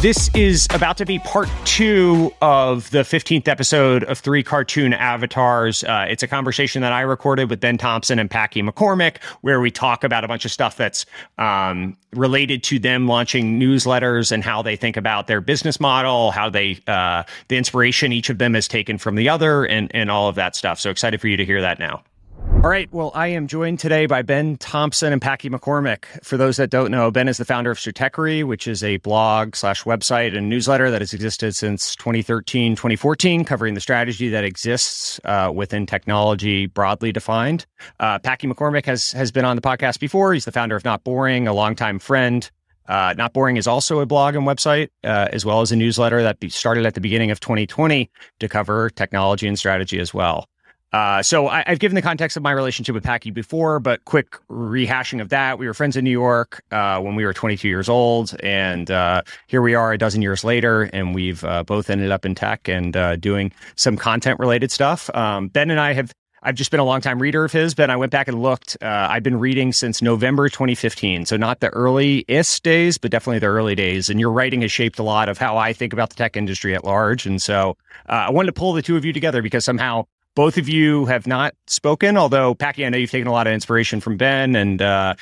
This is about to be part 2 of the 15th episode of 3 Cartoon Avatars. It's a conversation that I recorded with Ben Thompson and Packy McCormick, where we talk about a bunch of stuff that's related to them launching newsletters and how they think about their business model, how they the inspiration each of them has taken from the other, and all of that stuff. So excited for you to hear that now. All right. Well, I am joined today by Ben Thompson and Packy McCormick. For those that don't know, Ben is the founder of Stratechery, which is a blog/website and newsletter that has existed since 2013, 2014, covering the strategy that exists within technology broadly defined. Packy McCormick has been on the podcast before. He's the founder of Not Boring, a longtime friend. Not Boring is also a blog and website, as well as a newsletter that started at the beginning of 2020 to cover technology and strategy as well. So I've given the context of my relationship with Packy before, but quick rehashing of that. We were friends in New York when we were 22 years old, and here we are a dozen years later, and we've both ended up in tech and doing some content-related stuff. Ben and I've just been a longtime reader of his. Ben, I went back and looked. I've been reading since November 2015, so not the earliest days, but definitely the early days. And your writing has shaped a lot of how I think about the tech industry at large. And so I wanted to pull the two of you together because somehow both of you have not spoken, although Packy, I know you've taken a lot of inspiration from Ben, and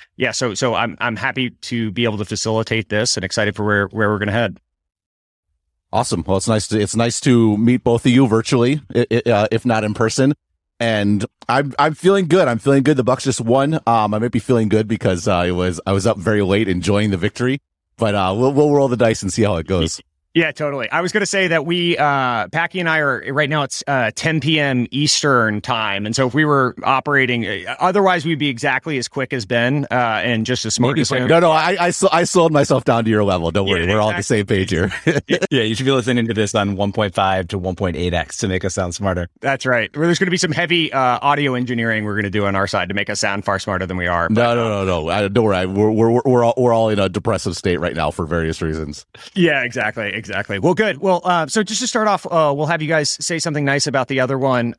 so I'm happy to be able to facilitate this and excited for where we're going to head. Awesome. Well, it's nice to meet both of you virtually, if not in person. And I'm feeling good. I'm feeling good. The Bucks just won. I might be feeling good because I was up very late enjoying the victory, but we'll roll the dice and see how it goes. Yeah, totally. I was going to say that Packy and I are right now, it's 10 p.m. Eastern time. And so if we were operating, otherwise we'd be exactly as quick as Ben and just as smart as him. No, I sold myself down to your level. Don't worry. We're all on the same page here. Yeah, you should be listening to this on 1.5 to 1.8x to make us sound smarter. That's right. There's going to be some heavy audio engineering we're going to do on our side to make us sound far smarter than we are. But, no. Don't worry. We're all in a depressive state right now for various reasons. Yeah, exactly. Well, good. Well, so just to start off, we'll have you guys say something nice about the other one.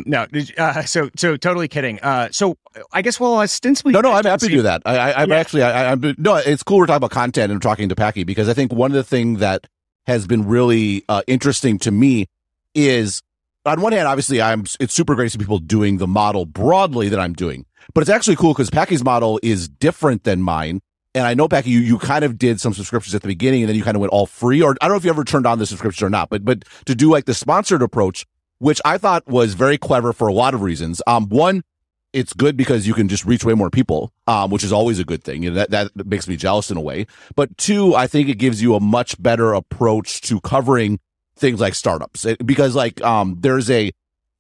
So totally kidding. So I guess ostensibly. No, I'm happy to do that. No, it's cool we're talking about content and talking to Packy because I think one of the things that has been really interesting to me is, on one hand, obviously, it's super great to see people doing the model broadly that I'm doing, but it's actually cool because Packy's model is different than mine. And I know, Packy, you kind of did some subscriptions at the beginning and then you kind of went all free, or I don't know if you ever turned on the subscription or not, but to do like the sponsored approach, which I thought was very clever for a lot of reasons. One, it's good because you can just reach way more people, which is always a good thing. You know, that makes me jealous in a way. But two, I think it gives you a much better approach to covering things like startups because the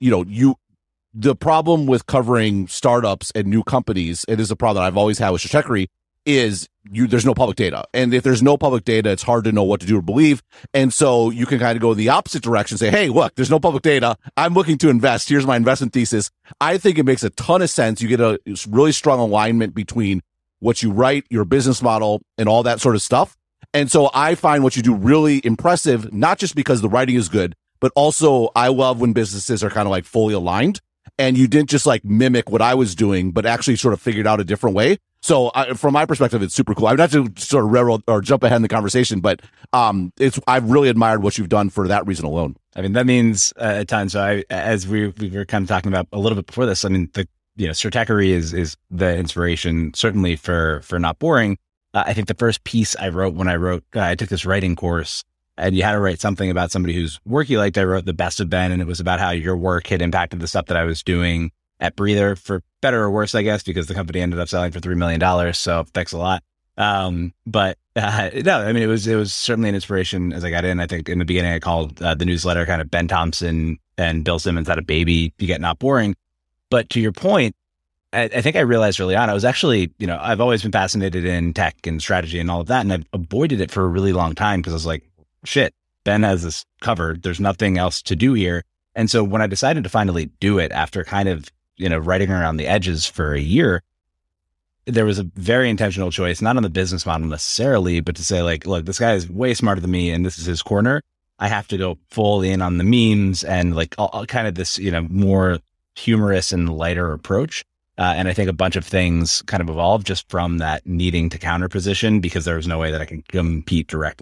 problem with covering startups and new companies, it is a problem that I've always had with Stratechery, is there's no public data. And if there's no public data, it's hard to know what to do or believe. And so you can kind of go in the opposite direction and say, hey, look, there's no public data. I'm looking to invest. Here's my investment thesis. I think it makes a ton of sense. You get a really strong alignment between what you write, your business model, and all that sort of stuff. And so I find what you do really impressive, not just because the writing is good, but also I love when businesses are kind of like fully aligned and you didn't just like mimic what I was doing, but actually sort of figured out a different way. So from my perspective, it's super cool. I would have to sort of railroad or jump ahead in the conversation, but I've really admired what you've done for that reason alone. I mean, that means a ton. So as we were kind of talking about a little bit before this, I mean, Stratechery is the inspiration certainly for Not Boring. I think the first piece I wrote when I took this writing course, and you had to write something about somebody whose work you liked. I wrote The Best of Ben, and it was about how your work had impacted the stuff that I was doing at Breather, for better or worse, I guess, because the company ended up selling for $3 million. So thanks a lot. No, I mean, it was certainly an inspiration as I got in. I think in the beginning, I called the newsletter kind of Ben Thompson and Bill Simmons had a baby. You get Not Boring. But to your point, I think I realized early on, I was actually, I've always been fascinated in tech and strategy and all of that. And I've avoided it for a really long time because I was like, shit, Ben has this covered. There's nothing else to do here. And so when I decided to finally do it after kind of, writing around the edges for a year, there was a very intentional choice, not on the business model necessarily, but to say like, look, this guy is way smarter than me and this is his corner. I have to go full in on the memes and like all kind of this, more humorous and lighter approach. And I think a bunch of things kind of evolved just from that needing to counter position because there was no way that I could compete directly.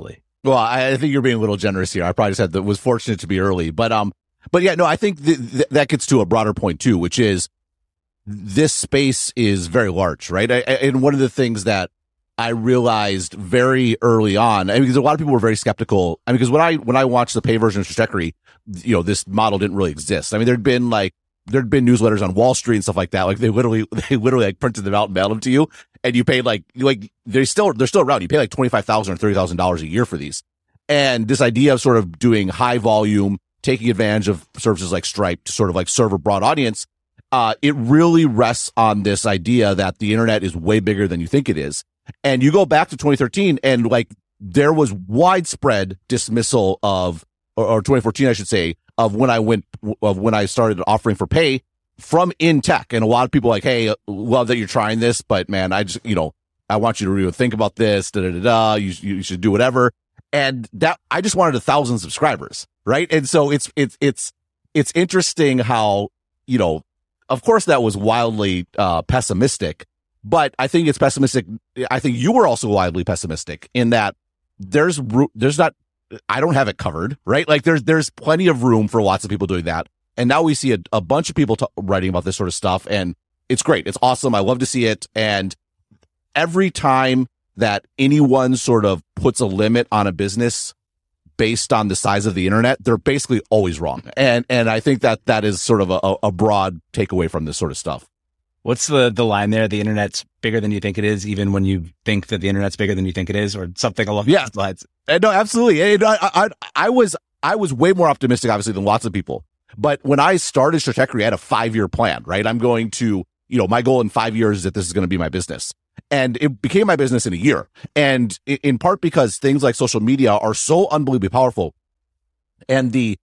Well, I think you're being a little generous here. I probably just was fortunate to be early, but yeah, no, I think that gets to a broader point too, which is this space is very large, right? And one of the things that I realized very early on, because a lot of people were very skeptical. Because when I watched the pay version of Stratechery, this model didn't really exist. There'd been newsletters on Wall Street and stuff like that. Like they literally like printed them out and mailed them to you, and you paid like they're still around. You pay like $25,000 or $30,000 a year for these. And this idea of sort of doing high volume, taking advantage of services like Stripe to sort of like serve a broad audience, it really rests on this idea that the internet is way bigger than you think it is. And you go back to 2013 and like there was widespread dismissal or 2014, I should say, of when I started offering for pay from in tech. And a lot of people like, hey, love that you're trying this, but man, I just, I want you to really think about this, you should do whatever. And that, I just wanted 1,000 subscribers. Right. And so it's interesting how, of course that was wildly, pessimistic, but I think it's pessimistic. I think you were also wildly pessimistic in that there's not, I don't have it covered, right? Like there's plenty of room for lots of people doing that. And now we see a bunch of people writing about this sort of stuff, and it's great. It's awesome. I love to see it. And every time that anyone sort of puts a limit on a business based on the size of the internet, they're basically always wrong. And I think that is sort of a broad takeaway from this sort of stuff. What's the line there? The internet's bigger than you think it is, even when you think that the internet's bigger than you think it is, or something along those lines. No, absolutely. I was way more optimistic, obviously, than lots of people. But when I started Stratechery, I had a 5-year plan, right? I'm going to, my goal in 5 years is that this is going to be my business. And it became my business in a year. And in part because things like social media are so unbelievably powerful. And the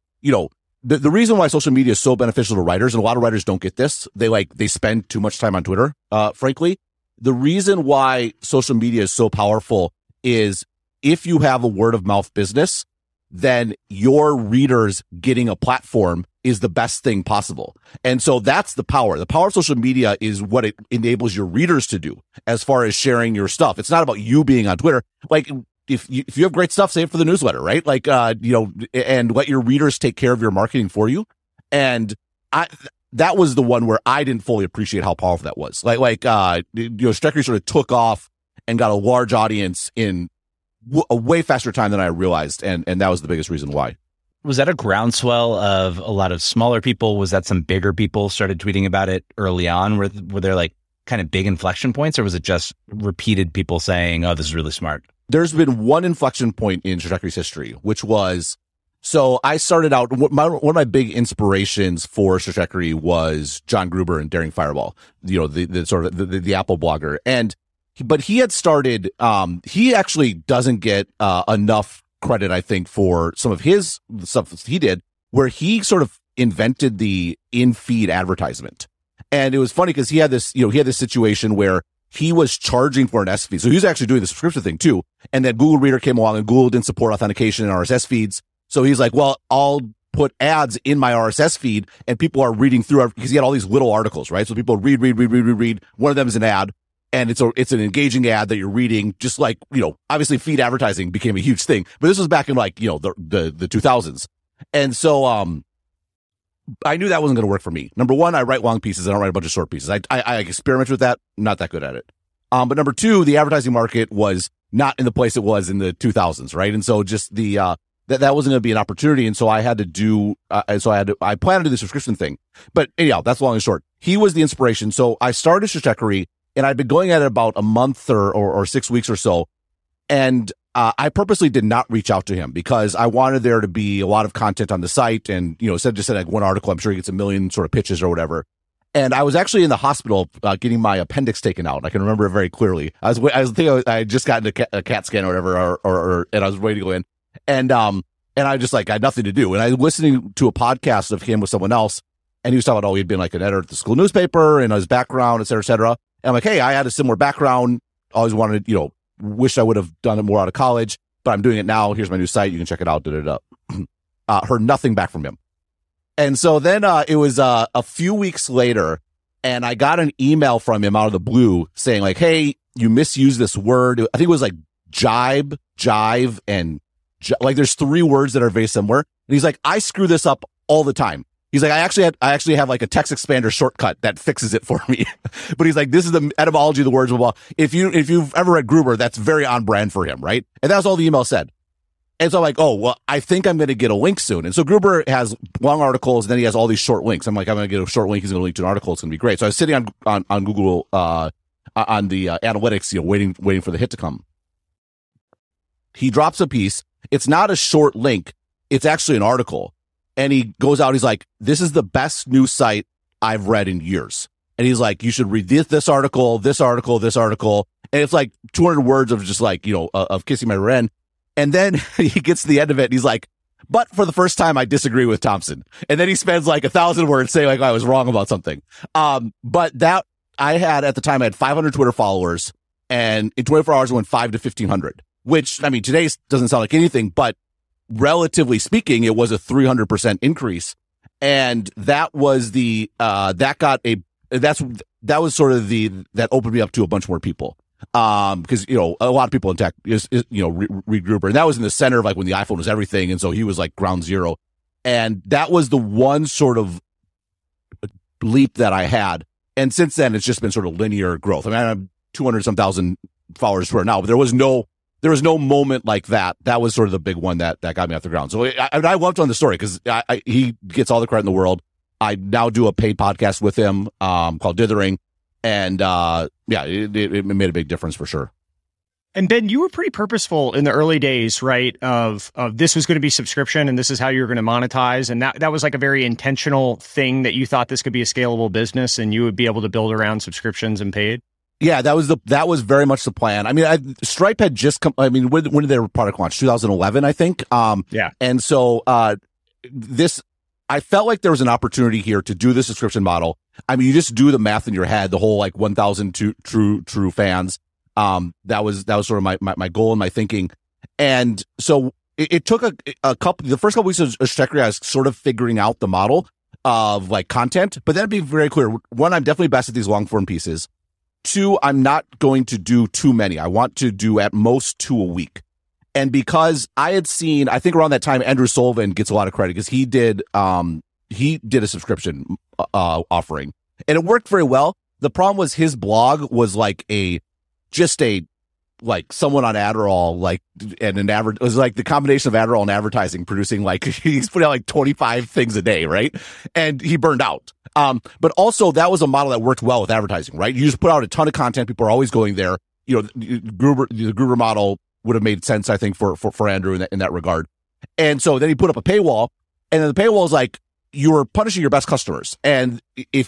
reason why social media is so beneficial to writers, and a lot of writers don't get this, they spend too much time on Twitter, frankly. The reason why social media is so powerful is if you have a word of mouth business, then your readers getting a platform is the best thing possible. And so that's the power. The power of social media is what it enables your readers to do as far as sharing your stuff. It's not about you being on Twitter. Like if you have great stuff, save it for the newsletter, right? Like, and let your readers take care of your marketing for you. And that was the one where I didn't fully appreciate how powerful that was. Stratechery sort of took off and got a large audience in a way faster time than I realized. And that was the biggest reason why. Was that a groundswell of a lot of smaller people? Was that some bigger people started tweeting about it early on? Were there like kind of big inflection points, or was it just repeated people saying, oh, this is really smart? There's been one inflection point in Stratechery's history, which was, so I started out, one of my big inspirations for Stratechery was John Gruber and Daring Fireball, the sort of the Apple blogger. But he had started, he actually doesn't get enough credit, I think, for some of his stuff he did, where he sort of invented the in-feed advertisement. And it was funny because he had this situation where he was charging for an RSS feed. So he was actually doing the subscription thing too. And then Google Reader came along and Google didn't support authentication in RSS feeds. So he's like, well, I'll put ads in my RSS feed and people are reading through because he had all these little articles, right? So people read. One of them is an ad. And it's an engaging ad that you're reading, just like, obviously feed advertising became a huge thing, but this was back in like, the 2000s. And so, I knew that wasn't going to work for me. Number one, I write long pieces. I don't write a bunch of short pieces. I experiment with that. Not that good at it. But number two, the advertising market was not in the place it was in the 2000s. Right. And so just that wasn't going to be an opportunity. And so I had to do, I planned to do the subscription thing, but anyhow, that's long and short. He was the inspiration. So I started Stratechery. And I'd been going at it about a month or 6 weeks or so. And I purposely did not reach out to him because I wanted there to be a lot of content on the site. And, instead of just like one article, I'm sure he gets a million sort of pitches or whatever. And I was actually in the hospital getting my appendix taken out. I can remember it very clearly. I had just gotten a CAT scan or whatever, and I was ready to go in. And I just like, I had nothing to do. And I was listening to a podcast of him with someone else. And he was talking about, he'd been like an editor at the school newspaper and his background, et cetera, et cetera. And I'm like, hey, I had a similar background. Always wanted, wish I would have done it more out of college, but I'm doing it now. Here's my new site. You can check it out. Heard nothing back from him. And so then it was a few weeks later, and I got an email from him out of the blue saying like, hey, you misused this word. I think it was like jive, and like there's 3 words that are very similar. And he's like, I screw this up all the time. He's like, I actually have like a text expander shortcut that fixes it for me. But he's like, this is the etymology of the words. Blah, blah. If you've ever read Gruber, that's very on brand for him, right? And that's all the email said. And so I'm like, oh, well, I think I'm going to get a link soon. And so Gruber has long articles, and then he has all these short links. I'm like, I'm going to get a short link. He's going to link to an article. It's going to be great. So I was sitting on Google, on the analytics, waiting for the hit to come. He drops a piece. It's not a short link. It's actually an article. And he goes out. He's like, this is the best news site I've read in years. And he's like, you should read this article, this article, this article. And it's like 200 words of just like, of kissing my rear end. And then he gets to the end of it and he's like, but for the first time, I disagree with Thompson. And then he spends like 1,000 words saying like, I was wrong about something. But that I had at the time, I had 500 Twitter followers, and in 24 hours, I went 5 to 1,500, which I mean, today doesn't sound like anything, but relatively speaking, it was a 300% increase. And that was that was sort of that opened me up to a bunch more people. Because, a lot of people in tech read Gruber, and that was in the center of like when the iPhone was everything. And so he was like ground zero. And that was the one sort of leap that I had. And since then, it's just been sort of linear growth. I mean, I have 200 some thousand followers for it now, but there was no moment like that. That was sort of the big one that got me off the ground. So I loved on the story because he gets all the credit in the world. I now do a paid podcast with him, called Dithering. And, it made a big difference for sure. And Ben, you were pretty purposeful in the early days, right? Of this was going to be subscription and this is how you're going to monetize. And that was like a very intentional thing that you thought this could be a scalable business and you would be able to build around subscriptions and paid. Yeah, that was very much the plan. I mean, Stripe had just come. I mean, when did their product launch? 2011, I think. Yeah. And so, I felt like there was an opportunity here to do the subscription model. I mean, you just do the math in your head, the whole like 1,000 true fans. That was sort of my goal and my thinking. And so it took the first couple weeks of Stratechery, I was sort of figuring out the model of like content, but then be very clear. 1, I'm definitely best at these long form pieces. 2, I'm not going to do too many. I want to do at most 2 a week. And because I had seen, I think around that time, Andrew Sullivan gets a lot of credit because he did a subscription offering, and it worked very well. The problem was his blog was like someone on Adderall, it was like the combination of Adderall and advertising producing like he's putting out like 25 things a day, right? And he burned out. But also that was a model that worked well with advertising, right? You just put out a ton of content. People are always going there. The Gruber model would have made sense, I think, for Andrew in that regard. And so then he put up a paywall, and then the paywall is like, you were punishing your best customers. And it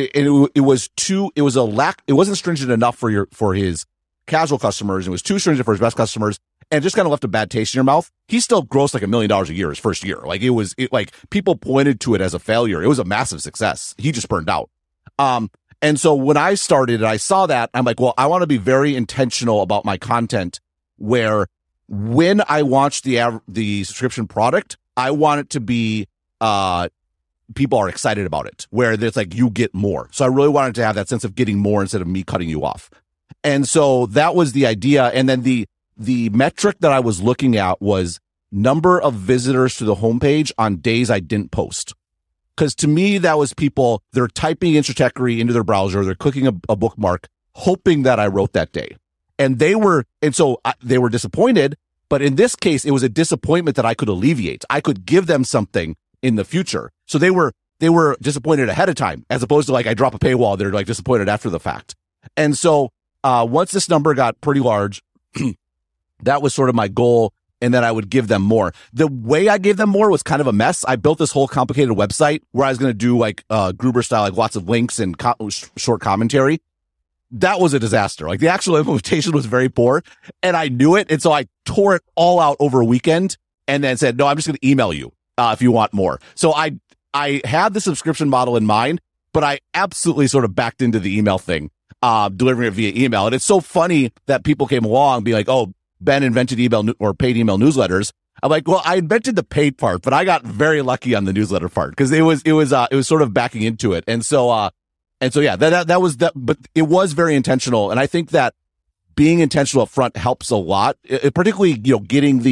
wasn't stringent enough for his casual customers. It was too stringent for his best customers, and just kind of left a bad taste in your mouth. He still grossed like $1 million a year his first year. Like like people pointed to it as a failure. It was a massive success. He just burned out. And so when I started and I saw that, I'm like, well, I want to be very intentional about my content, where when I launch the subscription product, I want it to be, people are excited about it, where there's like, you get more. So I really wanted to have that sense of getting more instead of me cutting you off. And so that was the idea. And then the metric that I was looking at was number of visitors to the homepage on days I didn't post. Because to me, that was people, they're typing in Stratechery into their browser, they're clicking a bookmark, hoping that I wrote that day. And they were disappointed. But in this case, it was a disappointment that I could alleviate. I could give them something in the future. So they were disappointed ahead of time, as opposed to like I drop a paywall, they're like disappointed after the fact. And so once this number got pretty large, that was sort of my goal. And then I would give them more. The way I gave them more was kind of a mess. I built this whole complicated website where I was going to do like Gruber style, like lots of links and short commentary. That was a disaster. Like the actual implementation was very poor, and I knew it. And so I tore it all out over a weekend and then said, no, I'm just going to email you if you want more. So I had the subscription model in mind, but I absolutely sort of backed into the email thing, delivering it via email. And it's so funny that people came along being like, oh, Ben invented email or paid email newsletters. I'm like, well, I invented the paid part, but I got very lucky on the newsletter part because it was sort of backing into it. And so yeah, that was that, but it was very intentional. And I think that being intentional up front helps a lot, particularly, getting the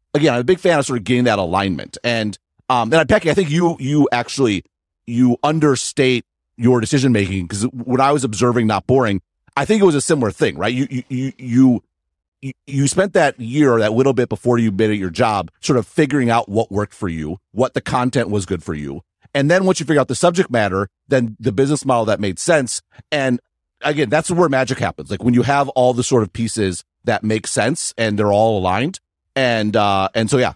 again, I'm a big fan of sort of getting that alignment. And then Becky, I think you actually understate your decision making, because when I was observing Not Boring, I think it was a similar thing, right? You spent that year, that little bit before you bid at your job, sort of figuring out what worked for you, what the content was good for you. And then once you figure out the subject matter, then the business model that made sense. And again, that's where magic happens. Like when you have all the sort of pieces that make sense and they're all aligned. And so, yeah,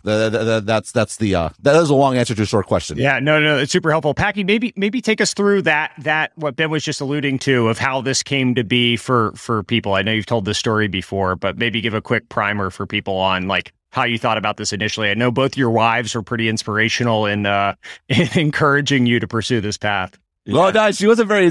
that is a long answer to a short question. Yeah, no, it's super helpful. Packy, maybe take us through that what Ben was just alluding to of how this came to be for people. I know you've told this story before, but maybe give a quick primer for people on like how you thought about this initially. I know both your wives were pretty inspirational in encouraging you to pursue this path. Well, no, she wasn't very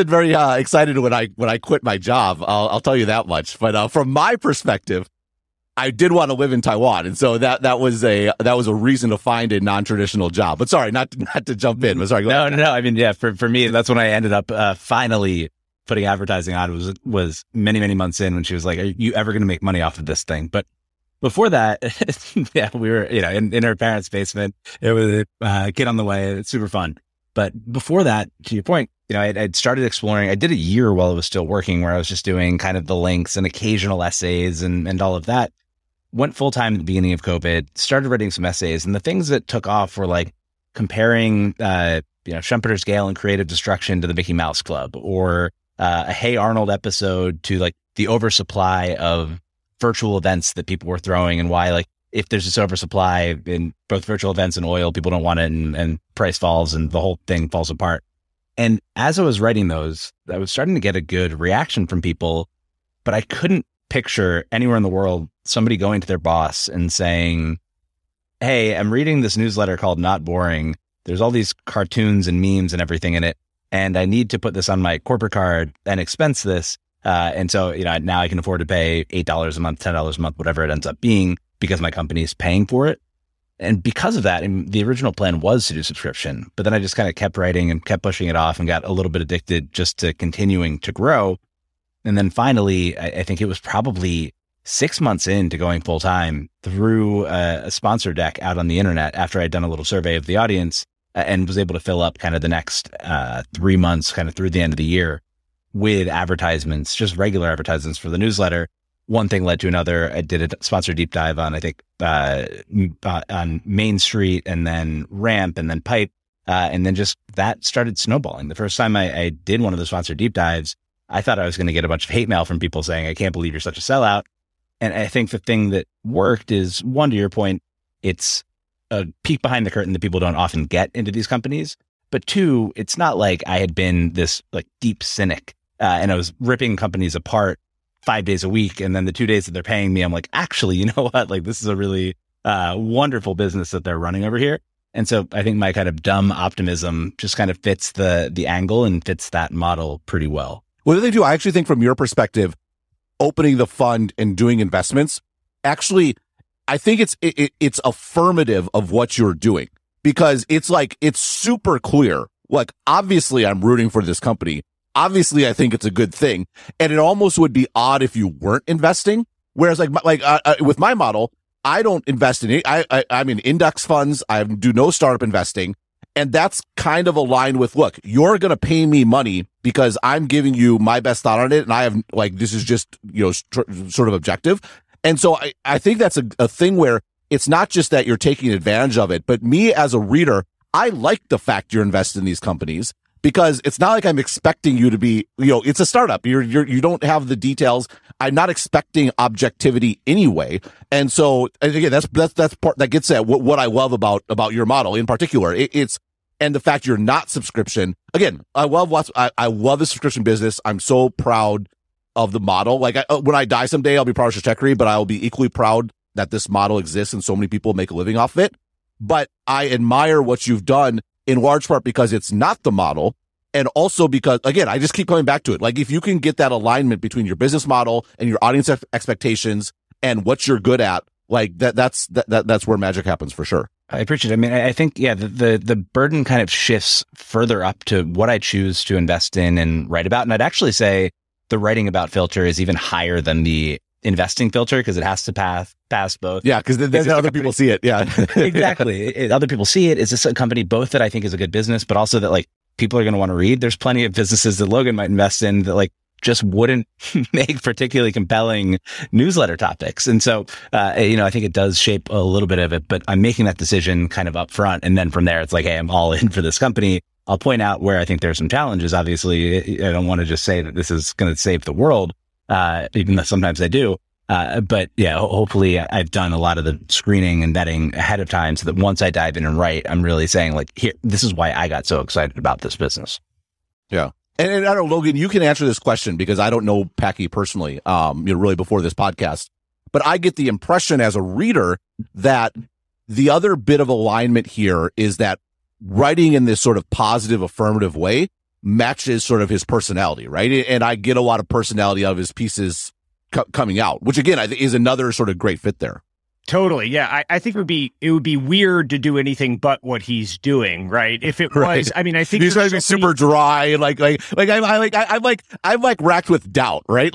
excited when I quit my job. I'll tell you that much. But from my perspective, I did want to live in Taiwan, and so that was a reason to find a non-traditional job. But sorry, not to jump in. But sorry, go ahead. No. I mean, yeah, for me, that's when I ended up finally putting advertising on. Was many months in when she was like, "Are you ever going to make money off of this thing?" But before that, yeah, we were in her parents' basement. It was a kid on the way. It's super fun. But before that, to your point, I'd started exploring. I did a year while I was still working, where I was just doing kind of the links and occasional essays and all of that. Went full time at the beginning of COVID, started writing some essays, and the things that took off were like comparing, Schumpeter's Gale and Creative Destruction to the Mickey Mouse Club, or a Hey Arnold episode to like the oversupply of virtual events that people were throwing, and why, like, if there's this oversupply in both virtual events and oil, people don't want it, and price falls and the whole thing falls apart. And as I was writing those, I was starting to get a good reaction from people, but I couldn't picture anywhere in the world somebody going to their boss and saying, "Hey, I'm reading this newsletter called Not Boring. There's all these cartoons and memes and everything in it, and I need to put this on my corporate card and expense this. And so, now I can afford to pay $8 a month, $10 a month, whatever it ends up being, because my company is paying for it." And because of that, the original plan was to do subscription, but then I just kind of kept writing and kept pushing it off and got a little bit addicted just to continuing to grow. And then finally, I think it was probably 6 months into going full time, through a sponsor deck out on the internet after I'd done a little survey of the audience, and was able to fill up kind of the next 3 months, kind of through the end of the year, with advertisements, just regular advertisements for the newsletter. One thing led to another. I did a sponsor deep dive on, I think, on Main Street, and then Ramp, and then Pipe. And then just that started snowballing. The first time I did one of the sponsor deep dives, I thought I was going to get a bunch of hate mail from people saying, "I can't believe you're such a sellout." And I think the thing that worked is, one, to your point, it's a peek behind the curtain that people don't often get into these companies. But two, it's not like I had been this like deep cynic and I was ripping companies apart 5 days a week. And then the 2 days that they're paying me, I'm like, actually, you know what? Like, this is a really wonderful business that they're running over here. And so I think my kind of dumb optimism just kind of fits the angle and fits that model pretty well. Well, the thing too, I actually think from your perspective, opening the fund and doing investments, actually, I think it's affirmative of what you're doing, because it's like, it's super clear. Like, obviously I'm rooting for this company. Obviously I think it's a good thing. And it almost would be odd if you weren't investing. Whereas with my model, I don't invest in it. I'm in index funds. I do no startup investing. And that's kind of aligned with, look, you're going to pay me money because I'm giving you my best thought on it. And I have, like, this is just, sort of objective. And so I think that's a thing where it's not just that you're taking advantage of it, but me as a reader, I like the fact you're invested in these companies, because it's not like I'm expecting you to be, it's a startup. You don't have the details. I'm not expecting objectivity anyway. And so again, that's part that gets at what I love about your model in particular. And the fact you're not subscription. Again, I love the subscription business. I'm so proud of the model. Like, when I die someday, I'll be proud of Stratechery, but I'll be equally proud that this model exists and so many people make a living off of it. But I admire what you've done in large part because it's not the model. And also because, again, I just keep coming back to it. Like, if you can get that alignment between your business model and your audience expectations and what you're good at, like that's where magic happens for sure. I appreciate it. I mean, I think, yeah, the burden kind of shifts further up to what I choose to invest in and write about. And I'd actually say the writing about filter is even higher than the investing filter because it has to pass both. Yeah, because then other people see it. Yeah, exactly. Other people see it. Is this a company both that I think is a good business, but also that like people are going to want to read? There's plenty of businesses that Logan might invest in that like just wouldn't make particularly compelling newsletter topics. And so, I think it does shape a little bit of it, but I'm making that decision kind of up front. And then from there, it's like, hey, I'm all in for this company. I'll point out where I think there's some challenges. Obviously, I don't want to just say that this is going to save the world, even though sometimes I do. But yeah, hopefully I've done a lot of the screening and vetting ahead of time so that once I dive in and write, I'm really saying like, here, this is why I got so excited about this business. Yeah. And I don't know, Logan, you can answer this question because I don't know Packy personally, really before this podcast, but I get the impression as a reader that the other bit of alignment here is that writing in this sort of positive, affirmative way matches sort of his personality, right? And I get a lot of personality out of his pieces coming out, which again, I think is another sort of great fit there. Totally. Yeah. I think it would be weird to do anything but what he's doing, right? If it was, right. I mean, I think he's trying to be super dry. I'm racked with doubt, right?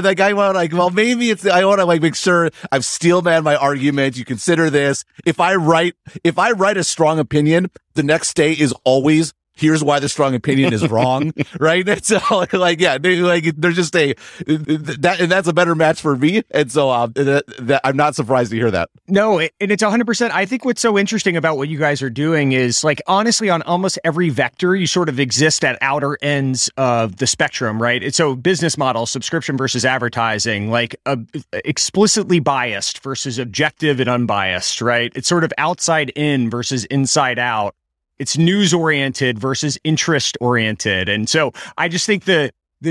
Maybe I want to make sure I've steel man my argument. You consider this. If I write a strong opinion, the next day is always, here's why the strong opinion is wrong, right? And so, they're just that's a better match for me. And so, I'm not surprised to hear that. No, and it's 100%. I think what's so interesting about what you guys are doing is, like, honestly, on almost every vector, you sort of exist at outer ends of the spectrum, right? And so, business model, subscription versus advertising, like explicitly biased versus objective and unbiased, right? It's sort of outside in versus inside out. It's news oriented versus interest oriented. And so I just think the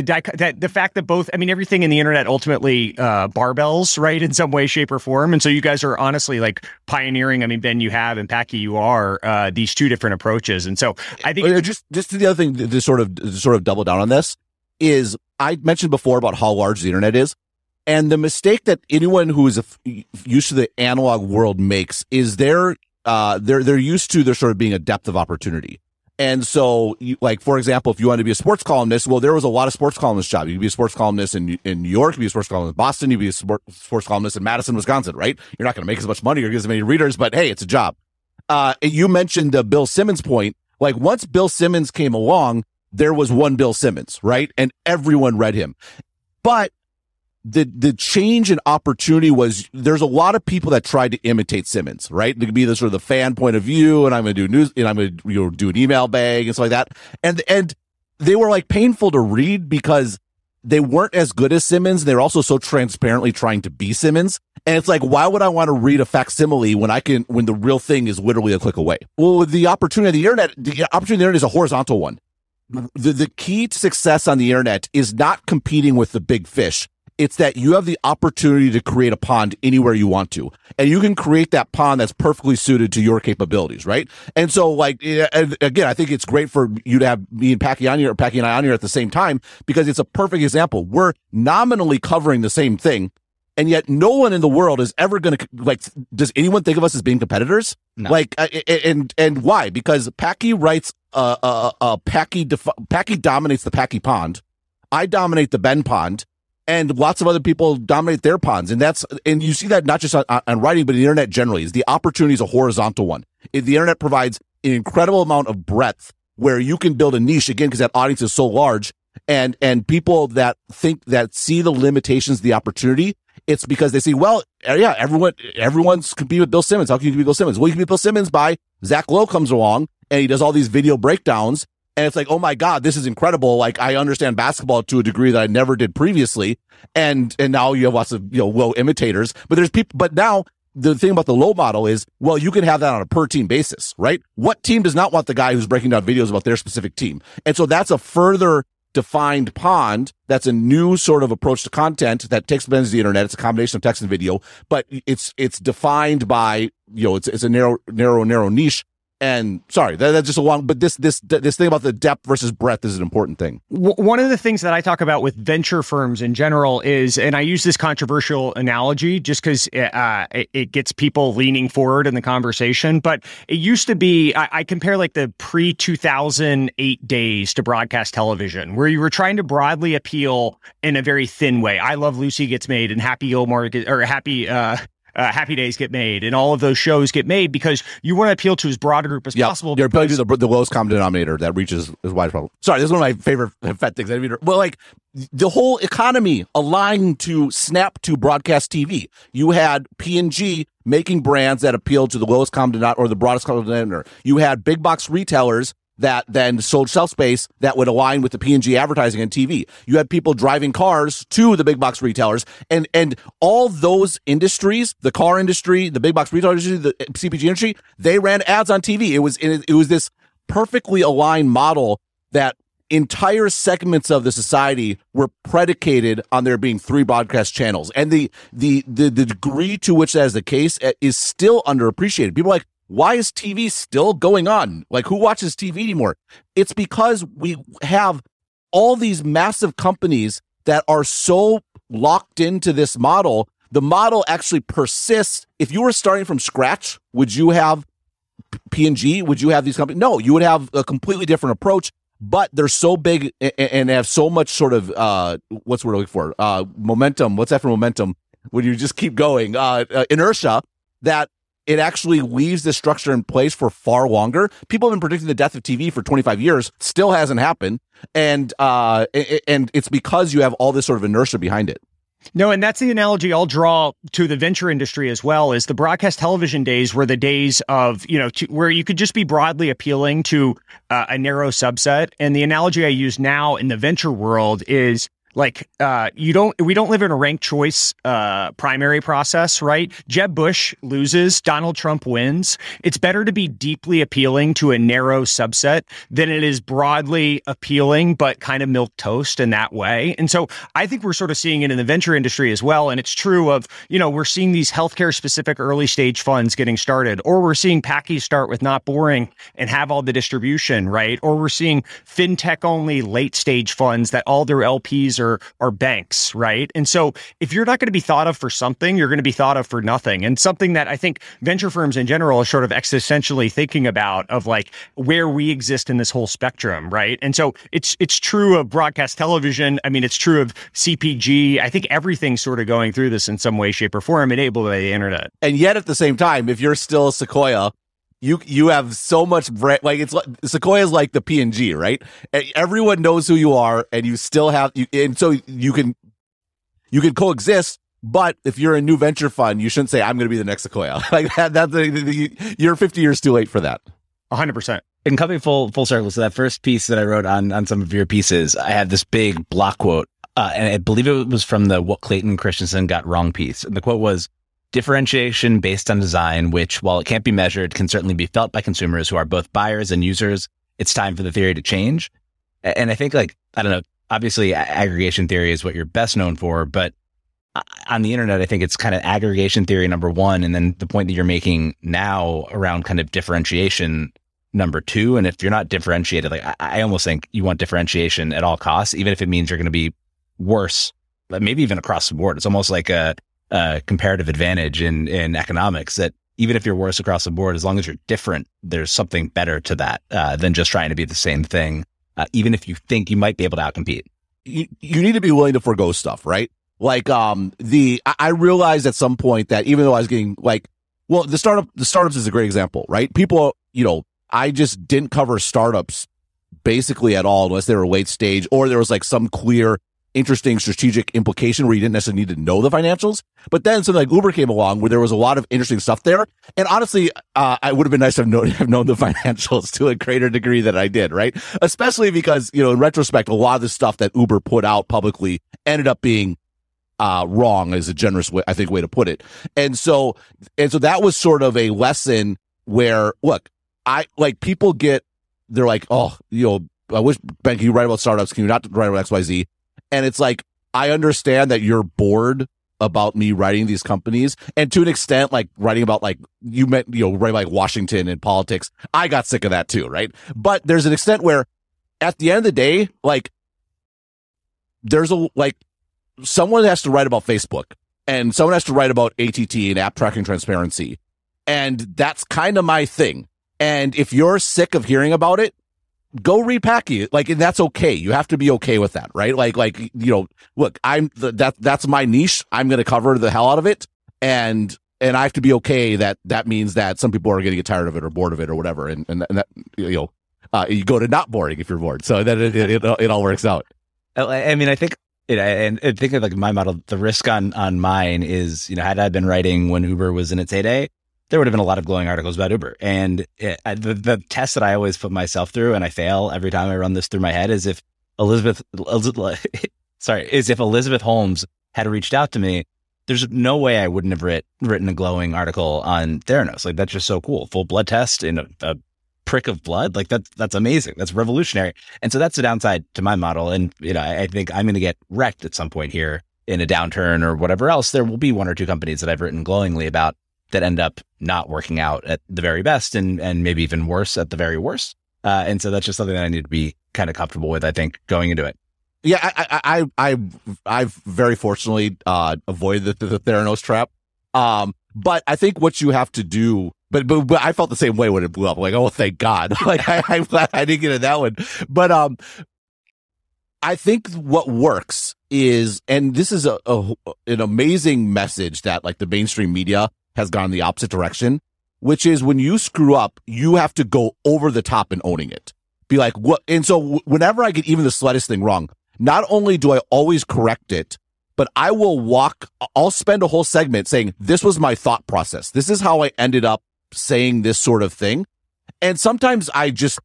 fact that both, I mean, everything in the internet ultimately barbells, right, in some way, shape, or form. And so you guys are honestly like pioneering. I mean, Ben, you have, and Packy, you are these two different approaches. And so I think just the other thing to sort of double down on this is I mentioned before about how large the internet is. And the mistake that anyone who is used to the analog world makes is they're used to there sort of being a depth of opportunity. And so, for example, if you want to be a sports columnist, well, there was a lot of sports columnist jobs. You could be a sports columnist in New York, you could be a sports columnist in Boston, you could be a sports columnist in Madison, Wisconsin, right? You're not going to make as much money or get as many readers, but hey, it's a job. You mentioned the Bill Simmons point. Like, once Bill Simmons came along, there was one Bill Simmons, right? And everyone read him. But the change in opportunity was there's a lot of people that tried to imitate Simmons, right? It could be the sort of the fan point of view, and I'm going to do news, and I'm going to do an email bag and stuff like that. And they were like painful to read because they weren't as good as Simmons. They're also so transparently trying to be Simmons. And it's like, why would I want to read a facsimile when the real thing is literally a click away? Well, with the opportunity of the internet is a horizontal one. The key to success on the internet is not competing with the big fish. It's that you have the opportunity to create a pond anywhere you want to. And you can create that pond that's perfectly suited to your capabilities, right? And so, again, I think it's great for you to have me and Packy on here, or Packy and I on here at the same time, because it's a perfect example. We're nominally covering the same thing, and yet no one in the world is ever going to, does anyone think of us as being competitors? No. And why? Because Packy writes, Packy dominates the Packy pond. I dominate the Ben pond. And lots of other people dominate their ponds. And you see that not just on writing, but the internet generally. The opportunity is a horizontal one. The internet provides an incredible amount of breadth where you can build a niche, again, because that audience is so large. And people that see the limitations of the opportunity, it's because they see, well, yeah, everyone's competing with Bill Simmons. How can you compete with Bill Simmons? Well, you can beat Bill Simmons by Zach Lowe comes along and he does all these video breakdowns. And it's like, oh my God, this is incredible. Like, I understand basketball to a degree that I never did previously. And now you have lots of, Lowe imitators, but there's people, but now the thing about the Lowe model is, well, you can have that on a per team basis, right? What team does not want the guy who's breaking down videos about their specific team? And so that's a further defined pond. That's a new sort of approach to content that takes advantage of the internet. It's a combination of text and video, but it's defined by, it's a narrow niche. And sorry, that's just a long, but this thing about the depth versus breadth is an important thing. One of the things that I talk about with venture firms in general is, and I use this controversial analogy just because it gets people leaning forward in the conversation, but it used to be, I compare like the pre-2008 days to broadcast television, where you were trying to broadly appeal in a very thin way. I Love Lucy gets made, and Happy Days get made, and all of those shows get made because you want to appeal to as broad a group as possible. You're appealing to the lowest common denominator that reaches as wide as possible. Sorry, this is one of my favorite pet things. Well, like the whole economy aligned to snap to broadcast TV. You had P&G making brands that appealed to the lowest common denominator or the broadest common denominator. You had big box retailers that then sold shelf space that would align with the P&G advertising and TV. You had people driving cars to the big box retailers, and all those industries, the car industry, the big box retail industry, the CPG industry, they ran ads on TV. It was this perfectly aligned model that entire segments of the society were predicated on there being 3 broadcast channels. And the degree to which that is the case is still underappreciated. People are like, why is TV still going on? Like, who watches TV anymore? It's because we have all these massive companies that are so locked into this model. The model actually persists. If you were starting from scratch, would you have P&G? Would you have these companies? No, you would have a completely different approach. But they're so big and have so much sort of what's we're looking for? Momentum. What's that for momentum? When you just keep going, inertia, that it actually leaves this structure in place for far longer. People have been predicting the death of TV for 25 years. Still hasn't happened. And it's because you have all this sort of inertia behind it. No, and that's the analogy I'll draw to the venture industry as well, is the broadcast television days were the days of, where you could just be broadly appealing to a narrow subset. And the analogy I use now in the venture world is like, we don't live in a ranked choice primary process, right? Jeb Bush loses, Donald Trump wins. It's better to be deeply appealing to a narrow subset than it is broadly appealing, but kind of milquetoast in that way. And so I think we're sort of seeing it in the venture industry as well. And it's true of, we're seeing these healthcare specific early stage funds getting started, or we're seeing Packie start with Not Boring and have all the distribution, right? Or we're seeing fintech only late stage funds that all their LPs are banks, right? And so if you're not going to be thought of for something, you're going to be thought of for nothing. And something that I think venture firms in general are sort of existentially thinking about, of like where we exist in this whole spectrum, right? And so it's true of broadcast television. I mean, it's true of CPG. I think everything's sort of going through this in some way, shape, or form, enabled by the internet. And yet at the same time, if you're still Sequoia, you have so much like Sequoia is like the P&G, right? Everyone knows who you are, and you still have and so you can coexist. But if you're a new venture fund, you shouldn't say I'm going to be the next Sequoia. Like you're 50 years too late for that. 100%. And coming full circle, so that first piece that I wrote on some of your pieces, I had this big block quote, and I believe it was from the What Clayton Christensen Got Wrong piece. And the quote was, "Differentiation based on design, which, while it can't be measured, can certainly be felt by consumers who are both buyers and users. It's time for the theory to change." And I think, like, I don't know, obviously aggregation theory is what you're best known for, but on the internet, I think it's kind of aggregation theory number one, and then the point that you're making now around kind of differentiation number two. And if you're not differentiated, like I almost think you want differentiation at all costs, even if it means you're going to be worse, maybe even across the board. It's almost like a comparative advantage in economics, that even if you're worse across the board, as long as you're different, there's something better to that than just trying to be the same thing, even if you think you might be able to outcompete. You need to be willing to forgo stuff, right? Like I realized at some point that even though I was getting the startups is a great example, right? People, I just didn't cover startups basically at all unless they were late stage, or there was like some clear, interesting strategic implication where you didn't necessarily need to know the financials. But then something like Uber came along where there was a lot of interesting stuff there. And honestly, it would have been nice to have known the financials to a greater degree than I did, right? Especially because, in retrospect, a lot of the stuff that Uber put out publicly ended up being wrong, is a generous way, I think, way to put it. And so that was sort of a lesson where, look, people they're like, oh, I wish, Ben, can you write about startups? Can you not write about XYZ? And it's like, I understand that you're bored about me writing these companies, and to an extent, like writing about like you meant, writing like Washington and politics. I got sick of that too, right? But there's an extent where, at the end of the day, like someone has to write about Facebook, and someone has to write about ATT and app tracking transparency, and that's kind of my thing. And if you're sick of hearing about it, go repack it. Like, and that's okay. You have to be okay with that, right? Like, look, that's my niche. I'm going to cover the hell out of it. And I have to be okay that means that some people are going to get tired of it or bored of it or whatever. And that, you go to not boring if you're bored. So then it all works out. I mean, I think, and think of like my model, the risk on mine is, had I been writing when Uber was in its heyday, there would have been a lot of glowing articles about Uber. And the test that I always put myself through, and I fail every time I run this through my head, is if Elizabeth Holmes had reached out to me, there's no way I wouldn't have written a glowing article on Theranos. Like, that's just so cool. Full blood test in a prick of blood. Like, that's amazing. That's revolutionary. And so that's the downside to my model. And, I think I'm going to get wrecked at some point here in a downturn or whatever else. There will be one or two companies that I've written glowingly about that end up not working out at the very best and maybe even worse at the very worst. And so that's just something that I need to be kind of comfortable with, I think, going into it. Yeah, I've very fortunately avoided the Theranos trap. But I think what you have to do, but I felt the same way when it blew up. Like, oh, thank God. Like, I'm glad I didn't get in that one. But I think what works is, and this is an amazing message that like the mainstream media has gone the opposite direction, which is when you screw up, you have to go over the top and owning it. Be like, what? And so whenever I get even the slightest thing wrong, not only do I always correct it, but I'll spend a whole segment saying, this was my thought process. This is how I ended up saying this sort of thing. And sometimes it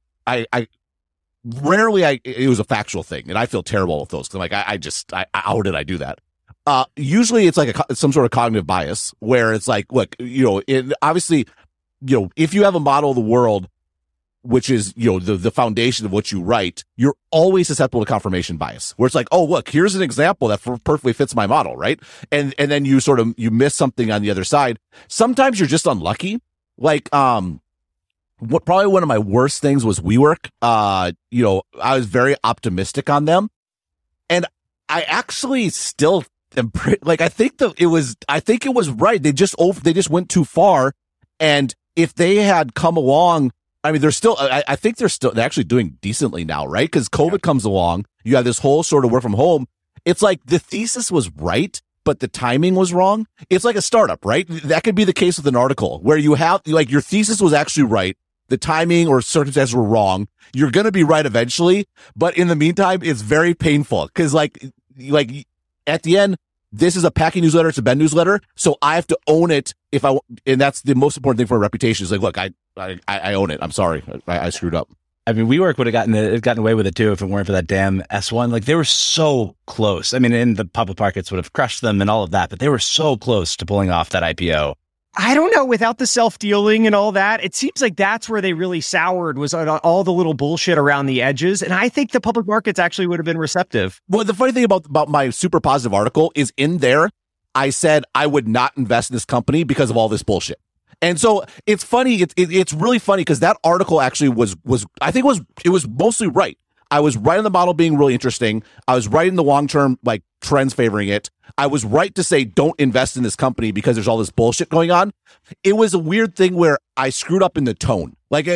was a factual thing. And I feel terrible with those. Cause I'm like, how did I do that? Usually it's like some sort of cognitive bias where it's like, look, obviously, if you have a model of the world, which is, the foundation of what you write, you're always susceptible to confirmation bias, where it's like, oh, look, here's an example that perfectly fits my model, right? And then you miss something on the other side. Sometimes you're just unlucky. Like, probably one of my worst things was WeWork. I was very optimistic on them, and I actually still am I think it was right. They just went too far, and if they had come along. I mean, I think they're actually doing decently now, right? Because COVID comes along, you have this whole sort of work from home. It's like the thesis was right, but the timing was wrong. It's like a startup, right? That could be the case with an article where you have like your thesis was actually right. The timing or circumstances were wrong. You're going to be right eventually. But in the meantime, it's very painful because like at the end, this is a Packing newsletter. It's a Ben newsletter. So I have to own it and that's the most important thing for a reputation is like, look, I own it. I'm sorry. I screwed up. I mean, WeWork would have gotten away with it too if it weren't for that damn S1. Like, they were so close. I mean, and the public markets would have crushed them and all of that, but they were so close to pulling off that IPO. I don't know. Without the self-dealing and all that, it seems like that's where they really soured, was on all the little bullshit around the edges. And I think the public markets actually would have been receptive. Well, the funny thing about my super positive article is in there, I said I would not invest in this company because of all this bullshit. And so it's funny. It's really funny because that article actually was it was mostly right. I was right on the model being really interesting. I was right in the long-term like trends favoring it. I was right to say don't invest in this company because there's all this bullshit going on. It was a weird thing where I screwed up in the tone. Like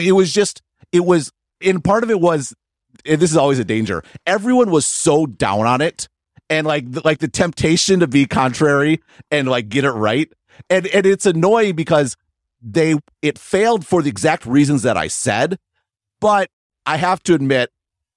and part of it was, and this is always a danger. Everyone was so down on it, and like the temptation to be contrary and like get it right. And it's annoying because it failed for the exact reasons that I said, but I have to admit,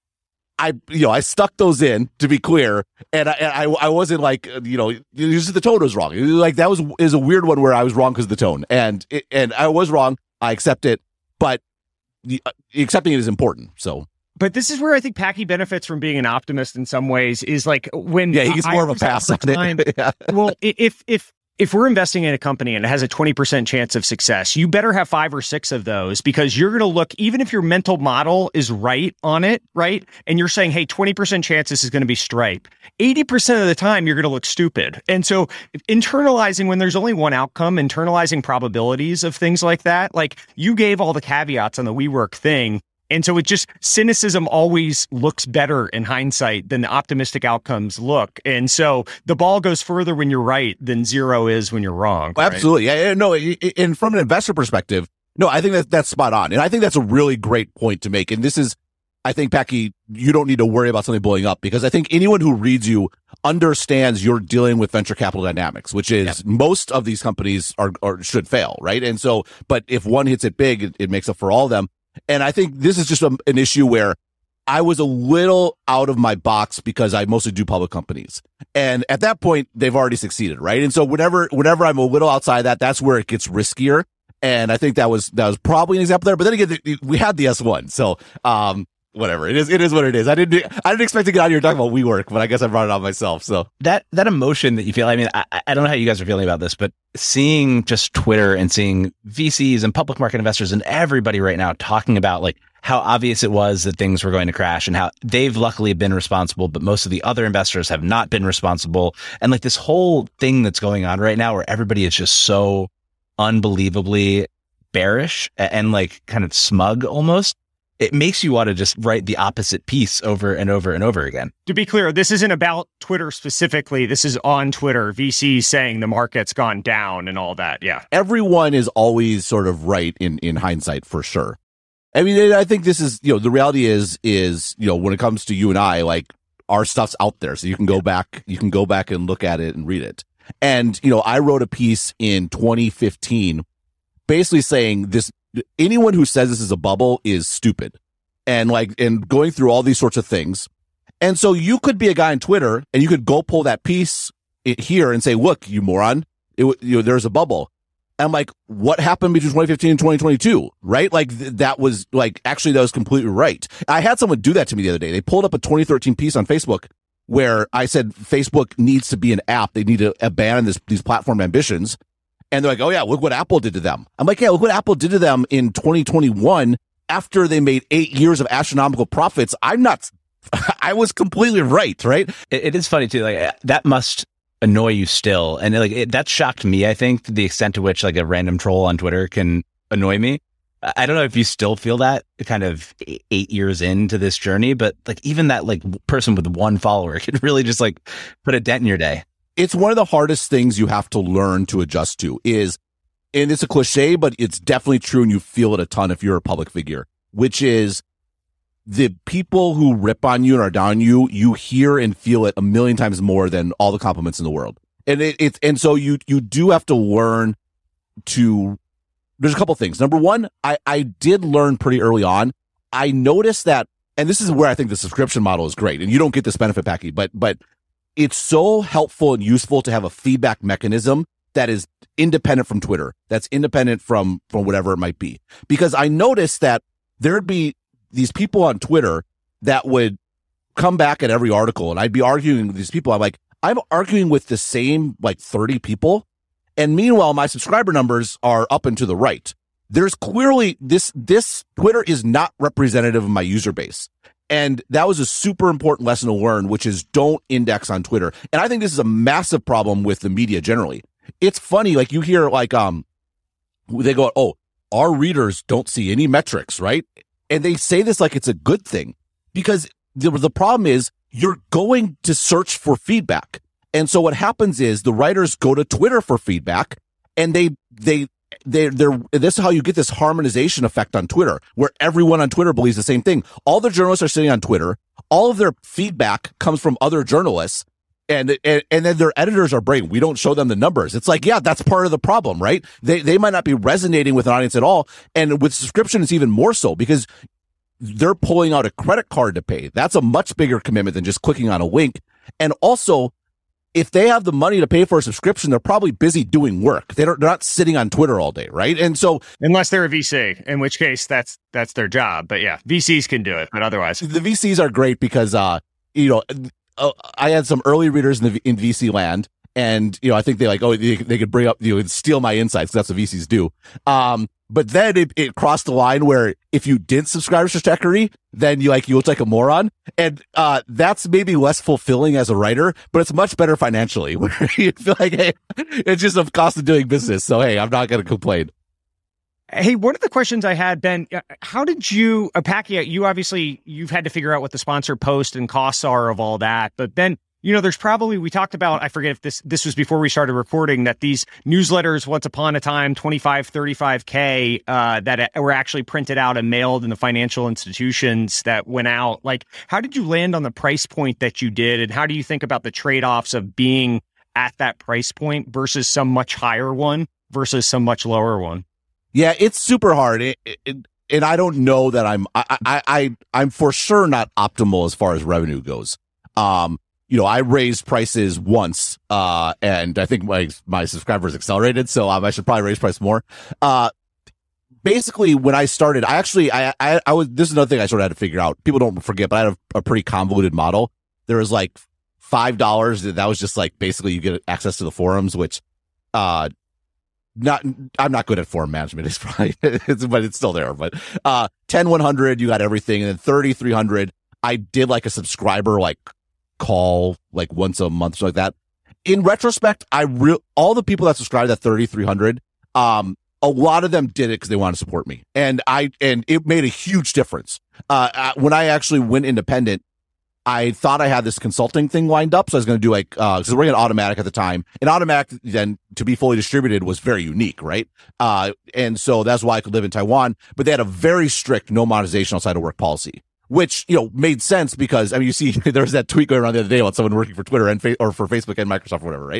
I stuck those in, to be clear, and I wasn't like, just the tone was wrong. Like that is a weird one where I was wrong because of the tone, and I was wrong. I accept it, but accepting it is important. So. But this is where I think Packy benefits from being an optimist in some ways, is like when he gets more of a pass on it. Well, if if we're investing in a company and it has a 20% chance of success, you better have 5 or 6 of those, because you're going to look, even if your mental model is right on it, right? And you're saying, hey, 20% chance this is going to be Stripe. 80% of the time, you're going to look stupid. And so internalizing, when there's only one outcome, internalizing probabilities of things like that, like you gave all the caveats on the WeWork thing. And so it just, cynicism always looks better in hindsight than the optimistic outcomes look. And so the ball goes further when you're right than 0 is when you're wrong. Right? Absolutely. Yeah, no, and from an investor perspective, no, I think that's spot on. And I think that's a really great point to make. And this is, I think, Packy, you don't need to worry about something blowing up, because I think anyone who reads you understands you're dealing with venture capital dynamics, which is most of these companies are should fail, right? And so, but if one hits it big, it makes up for all of them. And I think this is just an issue where I was a little out of my box because I mostly do public companies. And at that point, they've already succeeded, right? And so whenever I'm a little outside that, that's where it gets riskier. And I think that was probably an example there. But then again, we had the S1. So, whatever. It is what it is. I didn't expect to get out here talking about WeWork, but I guess I brought it on myself. So that emotion that you feel, I mean, I don't know how you guys are feeling about this, but seeing just Twitter and seeing VCs and public market investors and everybody right now talking about like how obvious it was that things were going to crash and how they've luckily been responsible, but most of the other investors have not been responsible. And like this whole thing that's going on right now where everybody is just so unbelievably bearish and like kind of smug almost. It makes you want to just write the opposite piece over and over and over again. To be clear, this isn't about Twitter specifically. This is on Twitter, VCs saying the market's gone down and all that. Yeah. Everyone is always sort of right in hindsight, for sure. I mean, I think this is, the reality is, when it comes to you and I, like our stuff's out there. So you can go back and look at it and read it. And, I wrote a piece in 2015 basically saying this, anyone who says this is a bubble is stupid, and going through all these sorts of things. And so you could be a guy on Twitter and you could go pull that piece here and say, look, you moron, there's a bubble. And I'm like, what happened between 2015 and 2022? Right? Like that was completely right. I had someone do that to me the other day. They pulled up a 2013 piece on Facebook where I said Facebook needs to be an app. They need to abandon these platform ambitions. And they're like, oh yeah, look what Apple did to them. I'm like, yeah, look what Apple did to them in 2021 after they made 8 years of astronomical profits. I was completely right? It is funny too. Like that must annoy you still. And that shocked me, I think, to the extent to which like a random troll on Twitter can annoy me. I don't know if you still feel that kind of 8 years into this journey, but like even that like person with one follower can really just like put a dent in your day. It's one of the hardest things you have to learn to adjust to and it's a cliche, but it's definitely true. And you feel it a ton if you're a public figure, which is the people who rip on you and are down on you, you hear and feel it a million times more than all the compliments in the world. And and so you do have to learn to, there's a couple things. Number one, I did learn pretty early on. I noticed that, and this is where I think the subscription model is great, and you don't get this benefit, Packy, but it's so helpful and useful to have a feedback mechanism that is independent from Twitter, that's independent from whatever it might be. Because I noticed that there'd be these people on Twitter that would come back at every article, and I'd be arguing with these people. I'm like, I'm arguing with the same like 30 people. And meanwhile, my subscriber numbers are up and to the right. There's clearly this Twitter is not representative of my user base. And that was a super important lesson to learn, which is don't index on Twitter. And I think this is a massive problem with the media generally. It's funny, like you hear like, they go, oh, our readers don't see any metrics, right? And they say this like it's a good thing, because the problem is you're going to search for feedback. And so what happens is the writers go to Twitter for feedback, and they're this is how you get this harmonization effect on Twitter, where everyone on Twitter believes the same thing. All the journalists are sitting on Twitter. All of their feedback comes from other journalists, and then their editors are brain. We don't show them the numbers. It's like, yeah, that's part of the problem, right? They might not be resonating with an audience at all. And with subscription, it's even more so, because they're pulling out a credit card to pay. That's a much bigger commitment than just clicking on a link. And also, if they have the money to pay for a subscription, they're probably busy doing work. They're not sitting on Twitter all day, right? And so, unless they're a VC, in which case that's their job. But yeah, VCs can do it, but otherwise, the VCs are great because I had some early readers in VC land, And, I think they they could bring up, steal my insights. That's what VCs do. But then it crossed the line where if you didn't subscribe to Stratechery, then you look like a moron. And, that's maybe less fulfilling as a writer, but it's much better financially where you feel like, hey, it's just a cost of doing business. So, hey, I'm not going to complain. Hey, one of the questions I had, Ben, how did you, Packy, you've had to figure out what the sponsor post and costs are of all that. But then, there's probably, we talked about, I forget if this was before we started recording, that these newsletters, once upon a time, 25, 35K, that were actually printed out and mailed in the financial institutions that went out. How did you land on the price point that you did? And how do you think about the trade-offs of being at that price point versus some much higher one versus some much lower one? Yeah, it's super hard. And I don't know that I'm for sure not optimal as far as revenue goes. I raised prices once, and I think my subscribers accelerated, so I should probably raise price more. Basically, when I started, I was, this is another thing I sort of had to figure out. People don't forget, but I had a pretty convoluted model. There was $5 that was just basically you get access to the forums, which, I'm not good at forum management. It's probably, but it's still there. But, 10, 100, you got everything. And then 30, 300, I did a subscriber, call once a month, something like that. In retrospect, all the people that subscribed at 3,300, a lot of them did it because they wanted to support me. And it made a huge difference. When I actually went independent, I thought I had this consulting thing lined up. So I was going to do because we're running Automatic at the time, and Automatic then to be fully distributed was very unique. Right. And so that's why I could live in Taiwan, but they had a very strict no monetization outside of work policy, which, made sense because, you see, there was that tweet going around the other day about someone working for Twitter or for Facebook and Microsoft or whatever, right?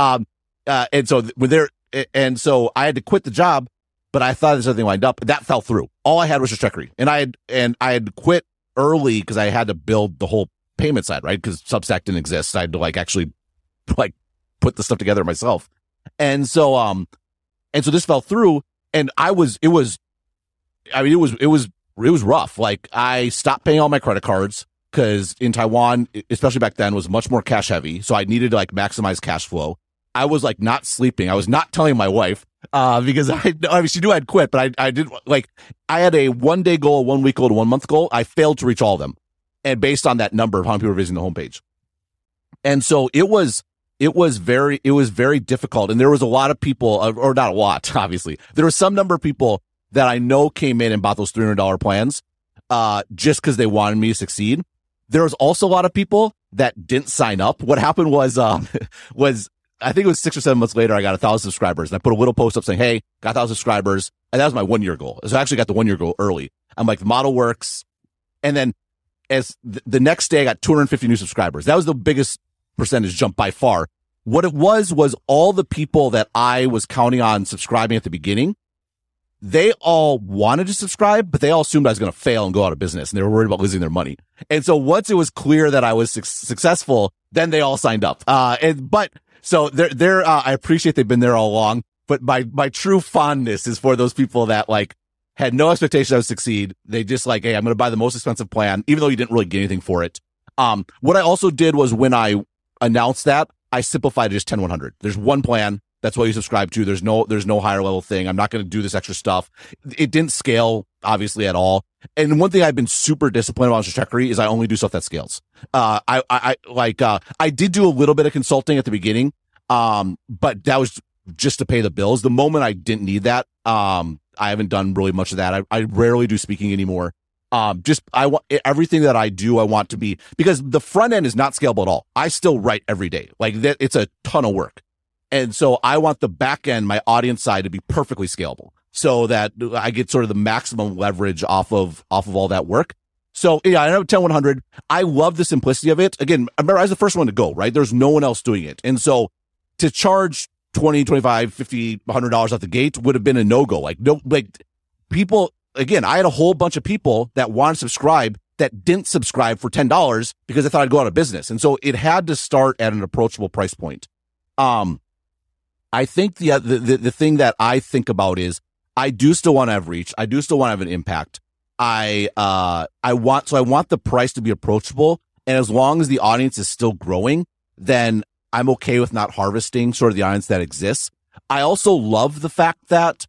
And so I had to quit the job, but I thought there's something lined up. That fell through. All I had was Stratechery. And I had quit early because I had to build the whole payment side, right? Because Substack didn't exist. I had to actually put the stuff together myself. And so this fell through, and it was rough. I stopped paying all my credit cards because in Taiwan, especially back then, was much more cash heavy. So I needed to maximize cash flow. I was not sleeping. I was not telling my wife, because she knew I'd quit, but I didn't I had a 1 day goal, a 1 week goal, a 1 month goal. I failed to reach all of them. And based on that number of how many people were visiting the homepage. And so it was very difficult. And there was a lot of people, or not a lot, obviously. There was some number of people that I know came in and bought those $300 plans, just because they wanted me to succeed. There was also a lot of people that didn't sign up. What happened was I think it was 6 or 7 months later, I got 1,000 subscribers, and I put a little post up saying, hey, got 1,000 subscribers. And that was my 1 year goal. So I actually got the 1 year goal early. I'm the model works. And then as the next day, I got 250 new subscribers. That was the biggest percentage jump by far. What it was all the people that I was counting on subscribing at the beginning, they all wanted to subscribe, but they all assumed I was going to fail and go out of business, and they were worried about losing their money. And so once it was clear that I was successful, then they all signed up. So they're I appreciate they've been there all along, but my true fondness is for those people that had no expectation I would succeed. They just hey, I'm going to buy the most expensive plan, even though you didn't really get anything for it. What I also did was when I announced that, I simplified it just 10-100. There's one plan. That's what you subscribe to. There's no higher level thing. I'm not going to do this extra stuff. It didn't scale, obviously, at all. And one thing I've been super disciplined about Stratechery is I only do stuff that scales. I did do a little bit of consulting at the beginning. But that was just to pay the bills. The moment I didn't need that, I haven't done really much of that. I rarely do speaking anymore. I want everything that I do, I want to be, because the front end is not scalable at all. I still write every day. That, it's a ton of work. And so I want the back end, my audience side, to be perfectly scalable so that I get sort of the maximum leverage off of all that work. So yeah, I know 10-100. I love the simplicity of it. Again, I remember I was the first one to go, right? There's no one else doing it. And so to charge $20, $25, $50, $100 out the gate would have been a no-go. People, again, I had a whole bunch of people that wanted to subscribe that didn't subscribe for $10 because they thought I'd go out of business. And so it had to start at an approachable price point. I think the thing that I think about is I do still want to have reach. I do still want to have an impact. I want the price to be approachable. And as long as the audience is still growing, then I'm okay with not harvesting sort of the audience that exists. I also love the fact that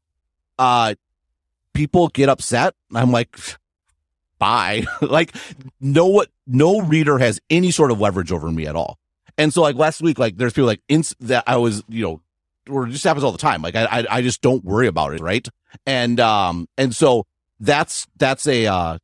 people get upset. I'm like, bye. Like, no reader has any sort of leverage over me at all. And so, like, last week, like, there's people like that I was, or it just happens all the time. Like, I just don't worry about it, right? And so that's a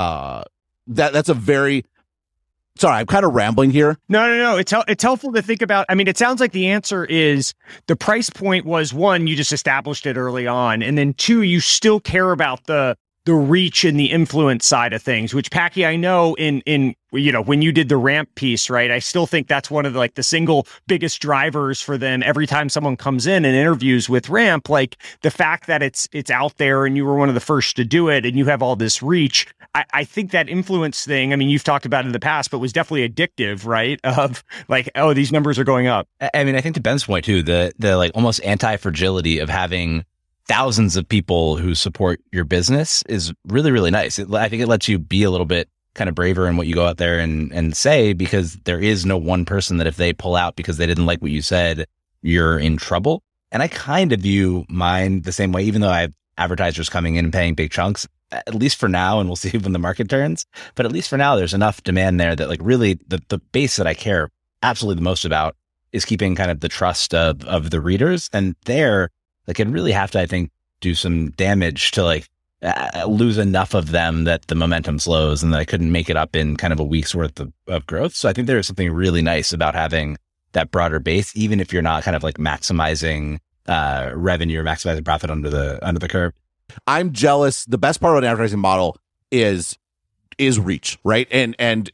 very. Sorry, I'm kind of rambling here. No. It's helpful to think about. I mean, it sounds like the answer is the price point was, one, you just established it early on, and then two, you still care about the reach and the influence side of things, which, Packy, I know in when you did the ramp piece, right? I still think that's one of the single biggest drivers for them. Every time someone comes in and interviews with ramp, like the fact that it's out there and you were one of the first to do it and you have all this reach. I think that influence thing, I mean, you've talked about it in the past, but was definitely addictive, right? Of like, oh, these numbers are going up. I mean, I think to Ben's point too, the like almost anti-fragility of having thousands of people who support your business is really, really nice. I think it lets you be a little bit kind of braver in what you go out there and say, because there is no one person that if they pull out because they didn't like what you said, you're in trouble. And I kind of view mine the same way, even though I have advertisers coming in and paying big chunks, at least for now, and we'll see when the market turns. But at least for now, there's enough demand there that like really the base that I care absolutely the most about is keeping kind of the trust of the readers. And there, like, I'd really have to, I think, do some damage to like lose enough of them that the momentum slows and that I couldn't make it up in kind of a week's worth of growth. So I think there is something really nice about having that broader base, even if you're not kind of like maximizing revenue or maximizing profit under the curve. I'm jealous. The best part about an advertising model is reach, right? And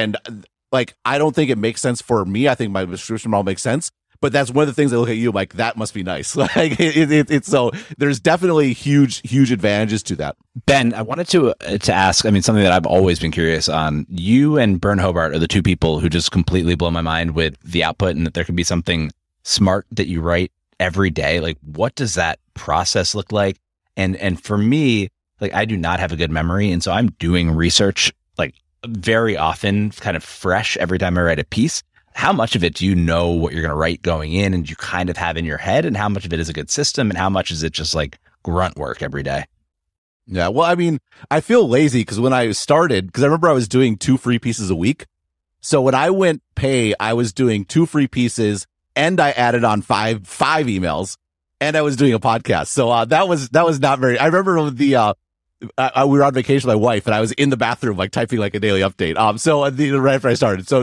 like, I don't think it makes sense for me. I think my subscription model makes sense. But that's one of the things I look at you like, that must be nice. Like it's so there's definitely huge advantages to that. Ben, I wanted to ask, I mean, something that I've always been curious on. You and Bern Hobart are the two people who just completely blow my mind with the output, and that there can be something smart that you write every day. Like, what does that process look like? And for me, like, I do not have a good memory. And so I'm doing research like very often, kind of fresh every time I write a piece. How much of it do you know what you're going to write going in and you kind of have in your head, and how much of it is a good system, and how much is it just like grunt work every day? Yeah, well, I mean, I feel lazy because when I started, because I remember I was doing 2 free pieces a week. So when I went pay, I was doing 2 free pieces, and I added on five emails, and I was doing a podcast. So that was not very. I remember we were on vacation with my wife, and I was in the bathroom like typing like a daily update. Right after I started. So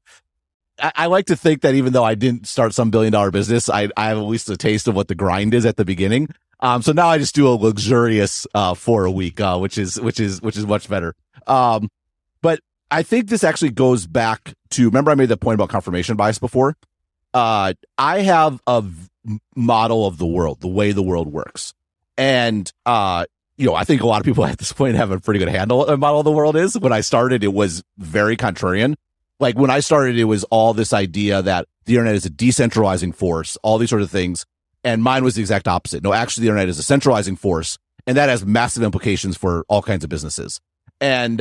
I like to think that even though I didn't start some $1 billion business, I have at least a taste of what the grind is at the beginning. So now I just do a luxurious 4 a week, which is much better. But I think this actually goes back to, remember I made the point about confirmation bias before. I have a model of the world, the way the world works, and I think a lot of people at this point have a pretty good handle on what a model of the world is. When I started, it was very contrarian. Like, when I started, it was all this idea that the internet is a decentralizing force, all these sort of things. And mine was the exact opposite. No, actually, the internet is a centralizing force, and that has massive implications for all kinds of businesses. And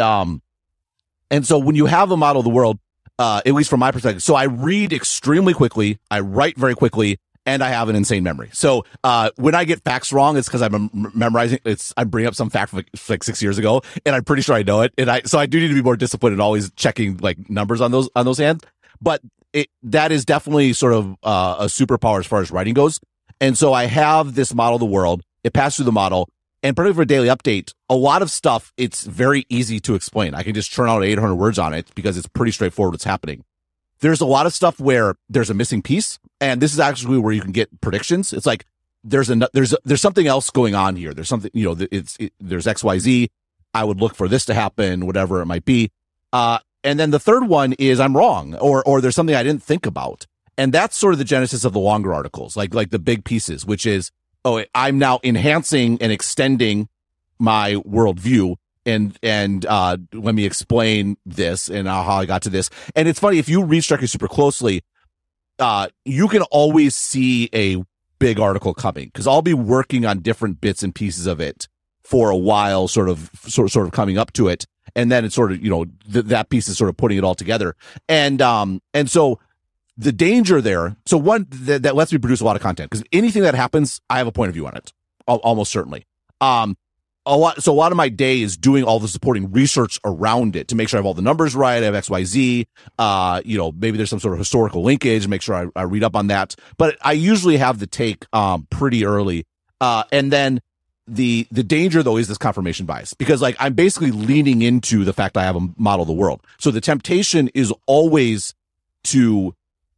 so when you have a model of the world, at least from my perspective, so I read extremely quickly, I write very quickly, and I have an insane memory. So when I get facts wrong, it's because I'm memorizing. I bring up some fact from like 6 years ago, and I'm pretty sure I know it. And so I do need to be more disciplined and always checking like numbers on those hands. But that is definitely sort of a superpower as far as writing goes. And so I have this model of the world. It passes through the model, and particularly for a daily update, a lot of stuff, it's very easy to explain. I can just churn out 800 words on it because it's pretty straightforward what's happening. There's a lot of stuff where there's a missing piece, and this is actually where you can get predictions. It's like there's something else going on here. There's something, there's XYZ. I would look for this to happen, whatever it might be. And then the third one is I'm wrong, or there's something I didn't think about. And that's sort of the genesis of the longer articles, like the big pieces, which is, I'm now enhancing and extending my worldview. And let me explain this and how I got to this. And it's funny, if you read Stratechery super closely, you can always see a big article coming, because I'll be working on different bits and pieces of it for a while, sort of coming up to it, and then it's sort of that piece is sort of putting it all together. And so the danger there. So one that lets me produce a lot of content, because anything that happens, I have a point of view on it, almost certainly. A lot of my day is doing all the supporting research around it to make sure I have all the numbers right. I have XYZ. Maybe there's some sort of historical linkage. Make sure I read up on that. But I usually have the take pretty early. And then the danger though is this confirmation bias, because like I'm basically leaning into the fact I have a model of the world. So the temptation is always to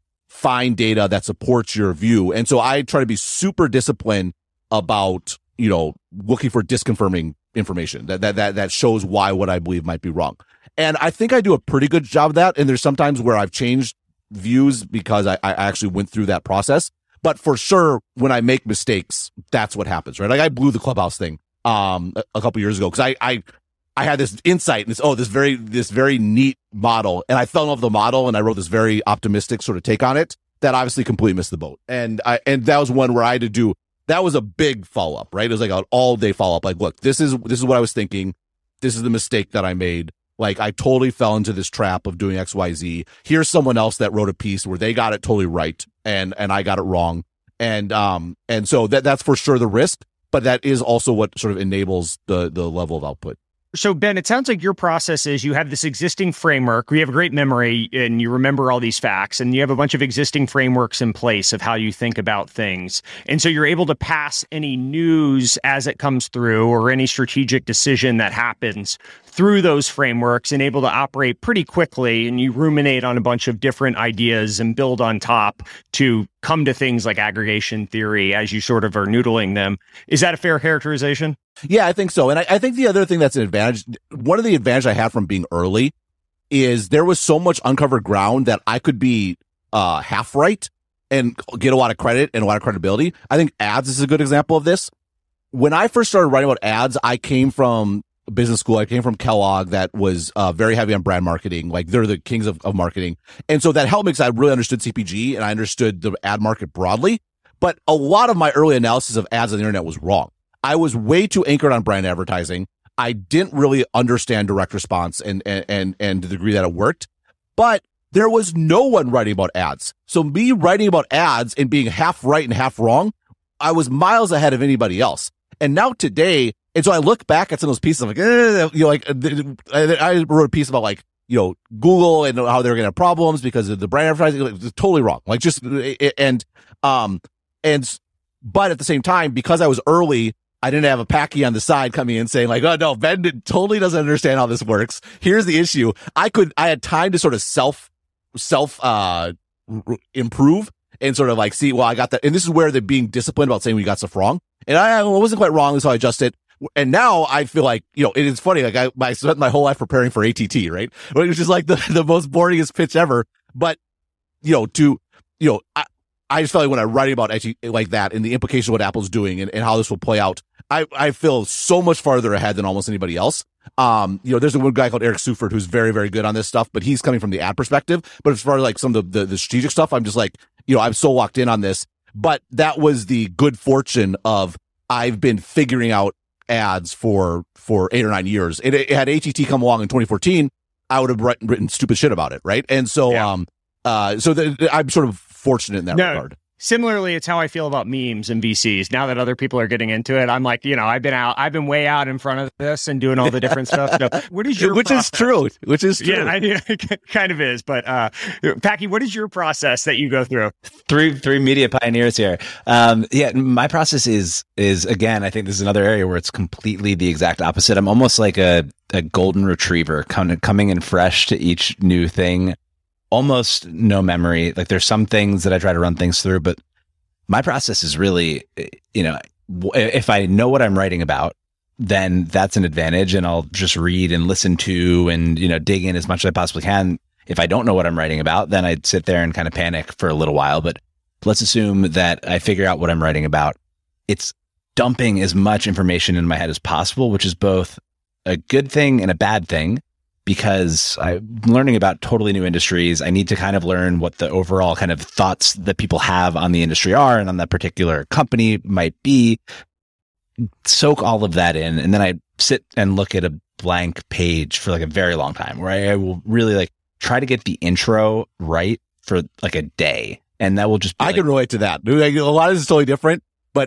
find data that supports your view. And so I try to be super disciplined about, looking for disconfirming information that shows why what I believe might be wrong. And I think I do a pretty good job of that. And there's sometimes where I've changed views because I actually went through that process. But for sure, when I make mistakes, that's what happens, right? Like I blew the Clubhouse thing a couple years ago because I had this insight and this very neat model, and I fell in love with the model, and I wrote this very optimistic sort of take on it that obviously completely missed the boat. And that was one where I had to do. That was a big follow up, right? It was like an all day follow up. Like, look, this is what I was thinking. This is the mistake that I made. Like, I totally fell into this trap of doing XYZ. Here's someone else that wrote a piece where they got it totally right, and I got it wrong. And so that's for sure the risk, but that is also what sort of enables the level of output. So, Ben, it sounds like your process is you have this existing framework, you have a great memory, and you remember all these facts, and you have a bunch of existing frameworks in place of how you think about things. And so you're able to pass any news as it comes through or any strategic decision that happens through those frameworks and able to operate pretty quickly. And you ruminate on a bunch of different ideas and build on top to come to things like aggregation theory as you sort of are noodling them. Is that a fair characterization? Yeah, I think so. And I think the other thing that's an advantage, one of the advantages I had from being early is there was so much uncovered ground that I could be half right and get a lot of credit and a lot of credibility. I think ads is a good example of this. When I first started writing about ads, I came from business school. I came from Kellogg that was very heavy on brand marketing. Like they're the kings of marketing. And so that helped me because I really understood CPG and I understood the ad market broadly. But a lot of my early analysis of ads on the internet was wrong. I was way too anchored on brand advertising. I didn't really understand direct response and the degree that it worked, but there was no one writing about ads. So me writing about ads and being half right and half wrong, I was miles ahead of anybody else. And now today, and so I look back at some of those pieces, I'm like, I wrote a piece about like, Google and how they're going to have problems because of the brand advertising. It's totally wrong. Like but at the same time, because I was early, I didn't have a Packy on the side coming in saying like, oh no, Ben totally doesn't understand how this works. Here's the issue. I had time to sort of self improve and sort of like see, well, I got that. And this is where they're being disciplined about saying we got stuff wrong. And I wasn't quite wrong. So I adjusted. And now I feel like, it is funny. Like I spent my whole life preparing for ATT, right? Which is like the most boringest pitch ever. But, I just felt like when I'm writing about like that and the implication of what Apple's doing and how this will play out, I feel so much farther ahead than almost anybody else. There's one guy called Eric Seufert who's very, very good on this stuff, but he's coming from the ad perspective. But as far as like some of the strategic stuff, I'm just like, I'm so locked in on this. But that was the good fortune of I've been figuring out ads for 8 or 9 years. It had ATT come along in 2014, I would have written stupid shit about it, right? And so, yeah. I'm sort of fortunate in that regard. Similarly, it's how I feel about memes and VCs. Now that other people are getting into it, I'm like, I've been way out in front of this and doing all the different stuff. So what is your process? Which is true. Yeah, it kind of is. But Packy, what is your process that you go through? Three media pioneers here. My process is again, I think this is another area where it's completely the exact opposite. I'm almost like a golden retriever coming in fresh to each new thing. Almost no memory. Like there's some things that I try to run things through, but my process is really, if I know what I'm writing about, then that's an advantage and I'll just read and listen to and, dig in as much as I possibly can. If I don't know what I'm writing about, then I'd sit there and kind of panic for a little while. But let's assume that I figure out what I'm writing about. It's dumping as much information in my head as possible, which is both a good thing and a bad thing. Because I'm learning about totally new industries. I need to kind of learn what the overall kind of thoughts that people have on the industry are and on that particular company might be. Soak all of that in. And then I sit and look at a blank page for like a very long time where I will really like try to get the intro right for like a day. And that will just be I can relate to that. A lot of this is totally different, but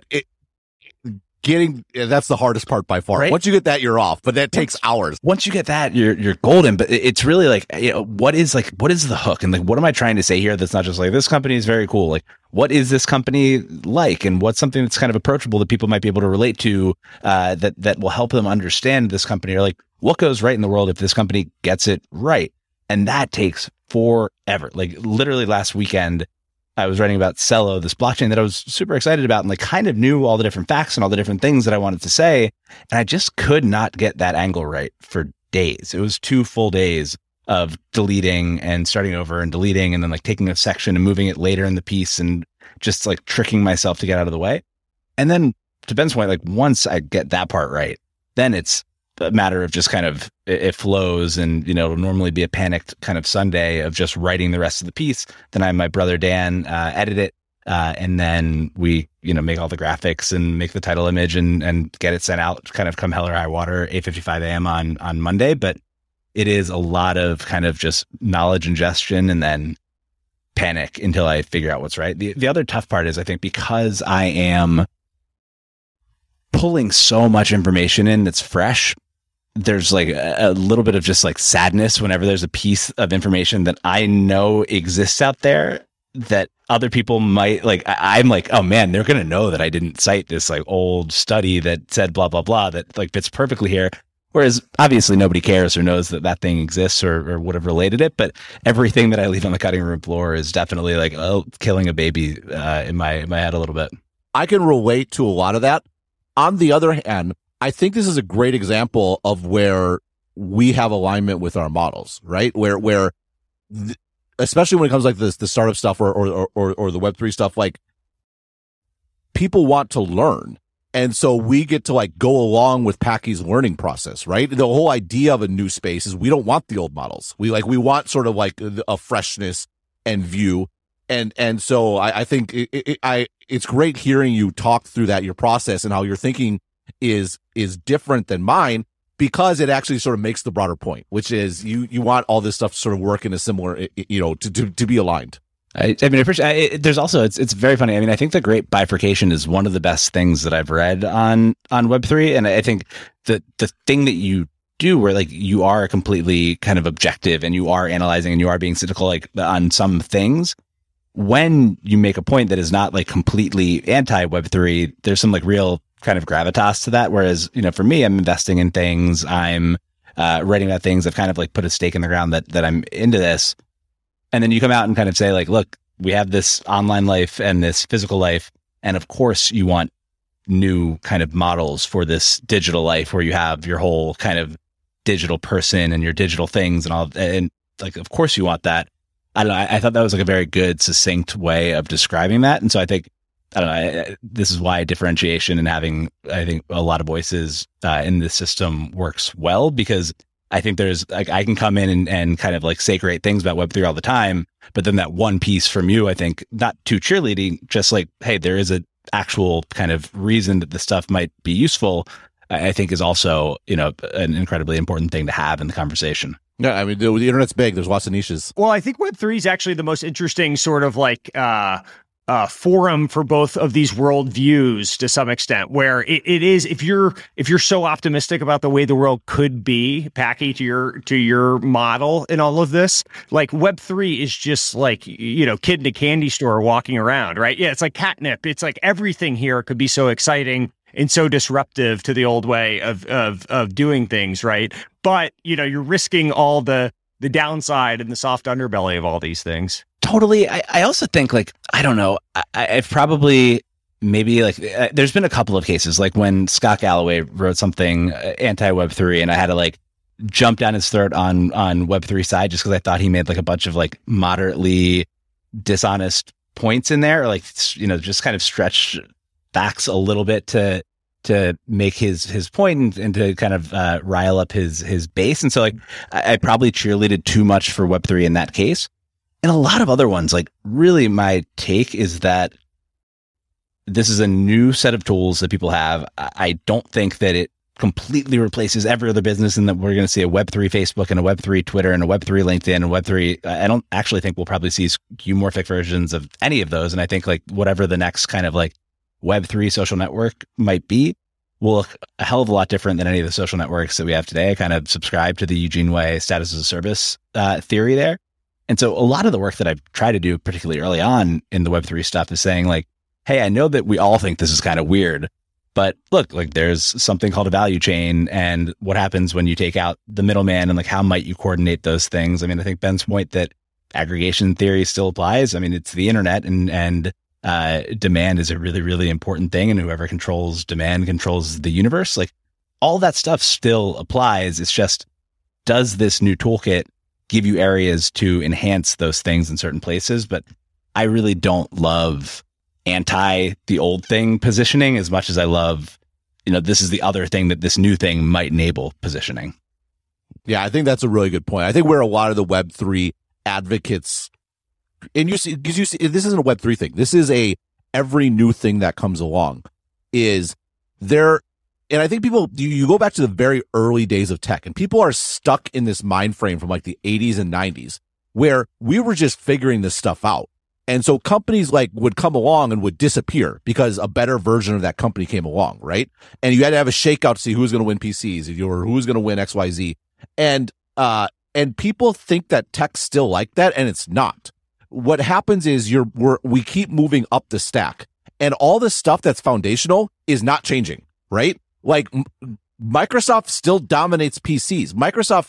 that's the hardest part by far. Right? Once you get that, you're off, but that takes hours. Once you get that, you're golden. But it's really like, what is the hook? And like, what am I trying to say here? That's not just like, this company is very cool. Like, what is this company like? And what's something that's kind of approachable that people might be able to relate to, that will help them understand this company, or like what goes right in the world if this company gets it right. And that takes forever. Like literally last weekend, I was writing about Celo, this blockchain that I was super excited about, and like kind of knew all the different facts and all the different things that I wanted to say. And I just could not get that angle right for days. It was 2 full days of deleting and starting over and deleting, and then like taking a section and moving it later in the piece and just like tricking myself to get out of the way. And then to Ben's point, like once I get that part right, then it's a matter of just kind of it flows, and it'll normally be a panicked kind of Sunday of just writing the rest of the piece. Then I have my brother Dan edit it, and then we make all the graphics and make the title image and get it sent out kind of come hell or high water 8:55 a.m. on Monday. But it is a lot of kind of just knowledge ingestion and then panic until I figure out what's right. The other tough part is, I think, because I am pulling so much information in that's fresh, there's like a little bit of just like sadness whenever there's a piece of information that I know exists out there that other people might like. I'm like, oh man, they're going to know that I didn't cite this like old study that said blah, blah, blah, that like fits perfectly here. Whereas obviously nobody cares or knows that thing exists or would have related it. But everything that I leave on the cutting room floor is definitely like, killing a baby in my head a little bit. I can relate to a lot of that. On the other hand, I think this is a great example of where we have alignment with our models, right? Where especially when it comes like this, the startup stuff or the Web3 stuff, like people want to learn. And so we get to like go along with Packy's learning process, right? The whole idea of a new space is we don't want the old models. We want sort of like a freshness and view. And so I think it's great hearing you talk through that, your process and how your thinking is different than mine, because it actually sort of makes the broader point, which is you want all this stuff to sort of work in a similar, to be aligned. I mean, I appreciate. There's also it's very funny. I mean, I think the great bifurcation is one of the best things that I've read on Web3, and I think the thing that you do where like you are completely kind of objective and you are analyzing and you are being cynical like on some things. When you make a point that is not like completely anti Web3, there's some like real kind of gravitas to that. Whereas, for me, I'm investing in things, I'm writing about things, I've kind of like put a stake in the ground that I'm into this. And then you come out and kind of say like, look, we have this online life and this physical life. And of course you want new kind of models for this digital life where you have your whole kind of digital person and your digital things and all. And like, of course you want that. I don't know. I thought that was like a very good, succinct way of describing that. And so I think, this is why differentiation and having, I think, a lot of voices in this system works well, because I think there's like, I can come in and kind of like say great things about Web3 all the time, but then that one piece from you, I think, not too cheerleading, just like, hey, there is an actual kind of reason that this stuff might be useful, I think is also, an incredibly important thing to have in the conversation. Yeah, I mean, the internet's big. There's lots of niches. Well, I think Web3 is actually the most interesting sort of like forum for both of these worldviews to some extent, where it is, if you're so optimistic about the way the world could be, Packy, to your model in all of this, like Web3 is just like, kid in a candy store walking around, right? Yeah, it's like catnip. It's like everything here could be so exciting and so disruptive to the old way of doing things, right? But, you're risking all the downside and the soft underbelly of all these things. Totally. I also think like, I don't know, I've probably maybe like, there's been a couple of cases like when Scott Galloway wrote something anti-Web3 and I had to like jump down his throat on Web3 side just because I thought he made like a bunch of like moderately dishonest points in there, or like, just kind of stretch facts a little bit to make his point and to kind of rile up his base. And so like, I probably cheerleaded too much for Web3 in that case. And a lot of other ones, like really my take is that this is a new set of tools that people have. I don't think that it completely replaces every other business and that we're going to see a Web3 Facebook and a Web3 Twitter and a Web3 LinkedIn and Web3. I don't actually think we'll probably see skeuomorphic versions of any of those. And I think like whatever the next kind of like Web3 social network might be will look a hell of a lot different than any of the social networks that we have today. I kind of subscribe to the Eugene Wei status as a service theory there. And so a lot of the work that I've tried to do, particularly early on in the Web3 stuff, is saying like, hey, I know that we all think this is kind of weird, but look, like there's something called a value chain, and what happens when you take out the middleman, and like how might you coordinate those things? I mean, I think Ben's point that aggregation theory still applies. I mean, it's the internet, and demand is a really, really important thing, and whoever controls demand controls the universe. Like all that stuff still applies. It's just, does this new toolkit give you areas to enhance those things in certain places? But I really don't love anti the old thing positioning as much as I love, this is the other thing that this new thing might enable positioning. Yeah, I think that's a really good point. I think where a lot of the Web3 advocates, and you see, this isn't a Web3 thing. This is every new thing that comes along is there. And I think people, you go back to the very early days of tech, and people are stuck in this mind frame from like the 80s and 90s where we were just figuring this stuff out. And so companies like would come along and would disappear because a better version of that company came along, right? And you had to have a shakeout to see who's going to win PCs or who's going to win XYZ. And people think that tech's still like that, and it's not. What happens is we keep moving up the stack, and all this stuff that's foundational is not changing, right? Like Microsoft still dominates PCs. Microsoft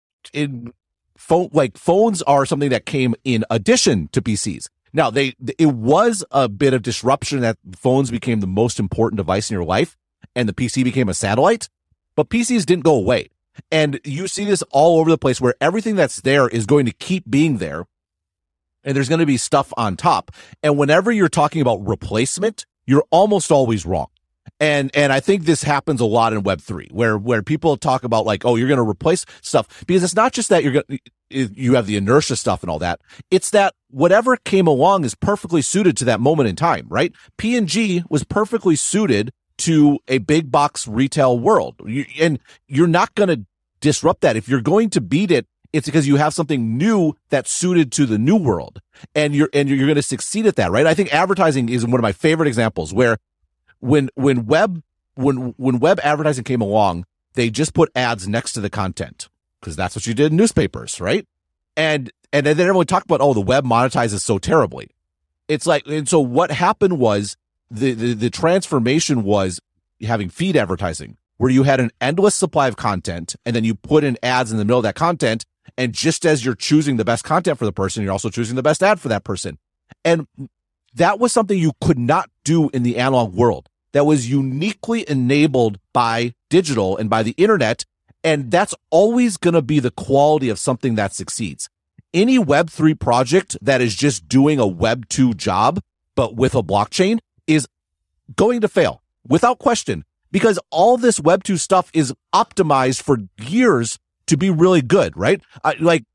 phones are something that came in addition to PCs. Now, it was a bit of disruption that phones became the most important device in your life and the PC became a satellite, but PCs didn't go away. And you see this all over the place where everything that's there is going to keep being there, and there's going to be stuff on top. And whenever you're talking about replacement, you're almost always wrong. And I think this happens a lot in Web3 where people talk about like, oh, you're going to replace stuff, because it's not just that you have the inertia stuff and all that. It's that whatever came along is perfectly suited to that moment in time, right? P&G was perfectly suited to a big box retail world. And you're not going to disrupt that. If you're going to beat it, it's because you have something new that's suited to the new world, and you're going to succeed at that, right? I think advertising is one of my favorite examples where when web advertising came along, they just put ads next to the content because that's what you did in newspapers, right? And then everyone talked about, oh, the web monetizes so terribly. It's like, and so what happened was the transformation was having feed advertising, where you had an endless supply of content, and then you put in ads in the middle of that content. And just as you're choosing the best content for the person, you're also choosing the best ad for that person. And that was something you could not do in the analog world. That was uniquely enabled by digital and by the internet. And that's always going to be the quality of something that succeeds. Any Web3 project that is just doing a Web2 job, but with a blockchain, is going to fail without question, because all this Web2 stuff is optimized for years to be really good, right? Like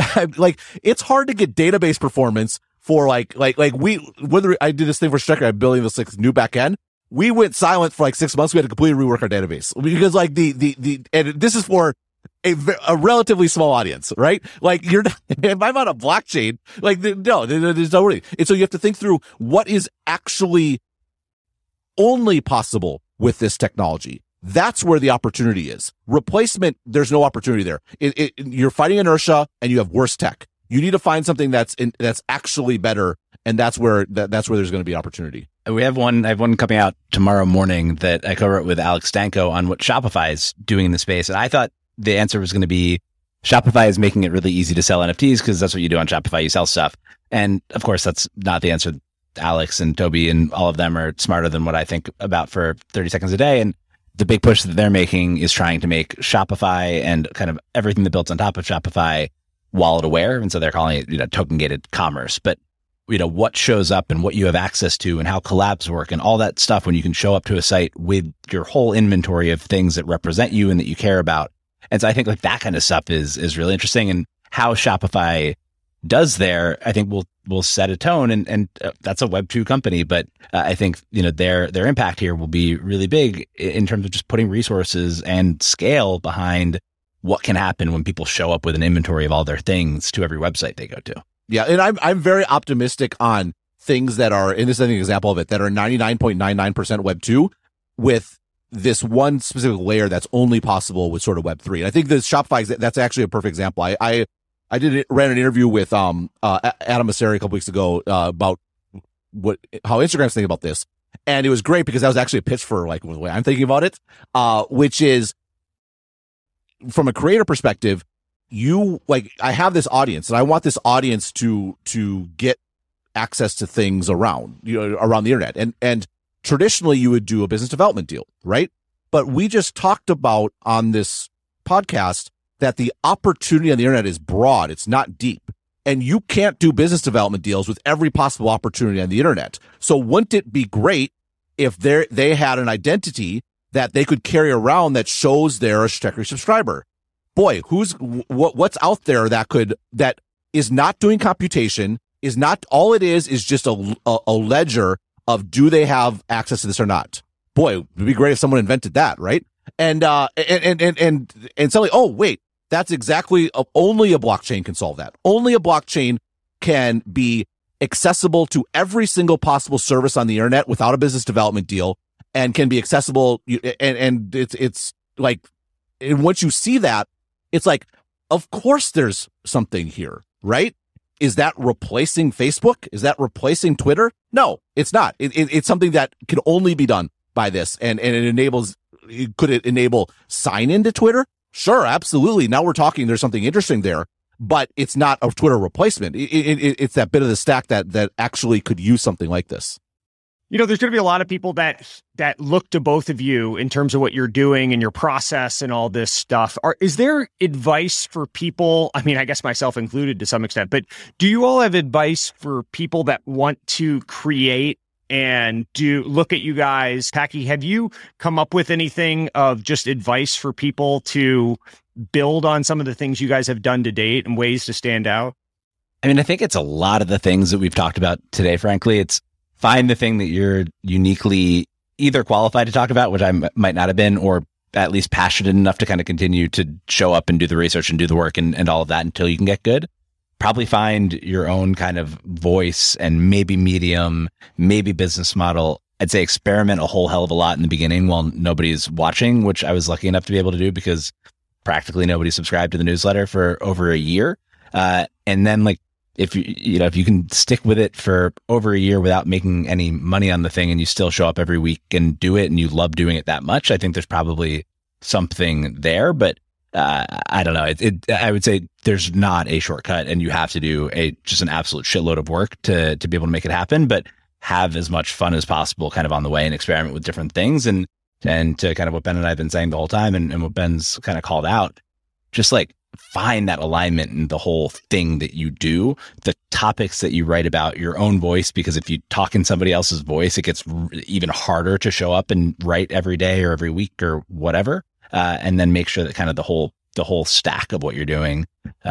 it's hard to get database performance for whether I did this thing for Strecker, I'm building this like new backend. We went silent for like 6 months. We had to completely rework our database because like and this is for a relatively small audience, right? Like if I'm on a blockchain, like no, there's no worry. And so you have to think through what is actually only possible with this technology. That's where the opportunity is. Replacement, there's no opportunity there. You're fighting inertia and you have worse tech. You need to find something that's actually better, and that's where there's going to be opportunity. I have one coming out tomorrow morning that I co-wrote with Alex Stanko on what Shopify is doing in the space. And I thought the answer was going to be Shopify is making it really easy to sell NFTs because that's what you do on Shopify. You sell stuff. And of course, that's not the answer. Alex and Toby and all of them are smarter than what I think about for 30 seconds a day. And the big push that they're making is trying to make Shopify and kind of everything that builds on top of Shopify wallet aware. And so they're calling it, token gated commerce. But, what shows up and what you have access to and how collabs work and all that stuff when you can show up to a site with your whole inventory of things that represent you and that you care about. And so I think like that kind of stuff is really interesting, and how Shopify does there, I think will will set a tone, and that's a Web2 company. But I think, their impact here will be really big in terms of just putting resources and scale behind what can happen when people show up with an inventory of all their things to every website they go to. Yeah, and I'm very optimistic on things that are, and this is an example of it, that are 99.99% Web 2 with this one specific layer that's only possible with sort of Web 3. And I think the Shopify, that's actually a perfect example. I ran an interview with Adam Mosseri a couple weeks ago about how Instagram's thinking about this. And it was great because that was actually a pitch for like the way I'm thinking about it, which is from a creator perspective, I have this audience and I want this audience to get access to things around the internet. And traditionally you would do a business development deal, right? But we just talked about on this podcast that the opportunity on the internet is broad. It's not deep. And you can't do business development deals with every possible opportunity on the internet. So wouldn't it be great if they had an identity that they could carry around that shows they're a Stratechery subscriber? Boy, what's out there that is not doing computation, is not, all it is just a ledger of do they have access to this or not? Boy, it would be great if someone invented that, right? And suddenly, oh wait, that's exactly, only a blockchain can solve that. Only a blockchain can be accessible to every single possible service on the internet without a business development deal, and can be accessible. And it's like, and once you see that, it's like, of course there's something here, right? Is that replacing Facebook? Is that replacing Twitter? No, it's not. It's something that can only be done by this. And could it enable sign into Twitter? Sure, absolutely. Now we're talking, there's something interesting there, but it's not a Twitter replacement. It's that bit of the stack that actually could use something like this. There's going to be a lot of people that look to both of you in terms of what you're doing and your process and all this stuff. Is there advice for people? I mean, I guess myself included to some extent, but do you all have advice for people that want to create and look at you guys? Packy, have you come up with anything of just advice for people to build on some of the things you guys have done to date and ways to stand out? I mean, I think it's a lot of the things that we've talked about today, frankly. It's find the thing that you're uniquely either qualified to talk about, which I might not have been, or at least passionate enough to kind of continue to show up and do the research and do the work and all of that until you can get good. Probably find your own kind of voice and maybe medium, maybe business model. I'd say experiment a whole hell of a lot in the beginning while nobody's watching, which I was lucky enough to be able to do because practically nobody subscribed to the newsletter for over a year. And then if you can stick with it for over a year without making any money on the thing and you still show up every week and do it and you love doing it that much, I think there's probably something there. But I don't know. I would say there's not a shortcut, and you have to do just an absolute shitload of work to be able to make it happen. But have as much fun as possible, kind of on the way, and experiment with different things. And to kind of what Ben and I have been saying the whole time, and what Ben's kind of called out, just find that alignment in the whole thing that you do, the topics that you write about, your own voice, because if you talk in somebody else's voice, it gets even harder to show up and write every day or every week or whatever. And then make sure that kind of the whole stack of what you're doing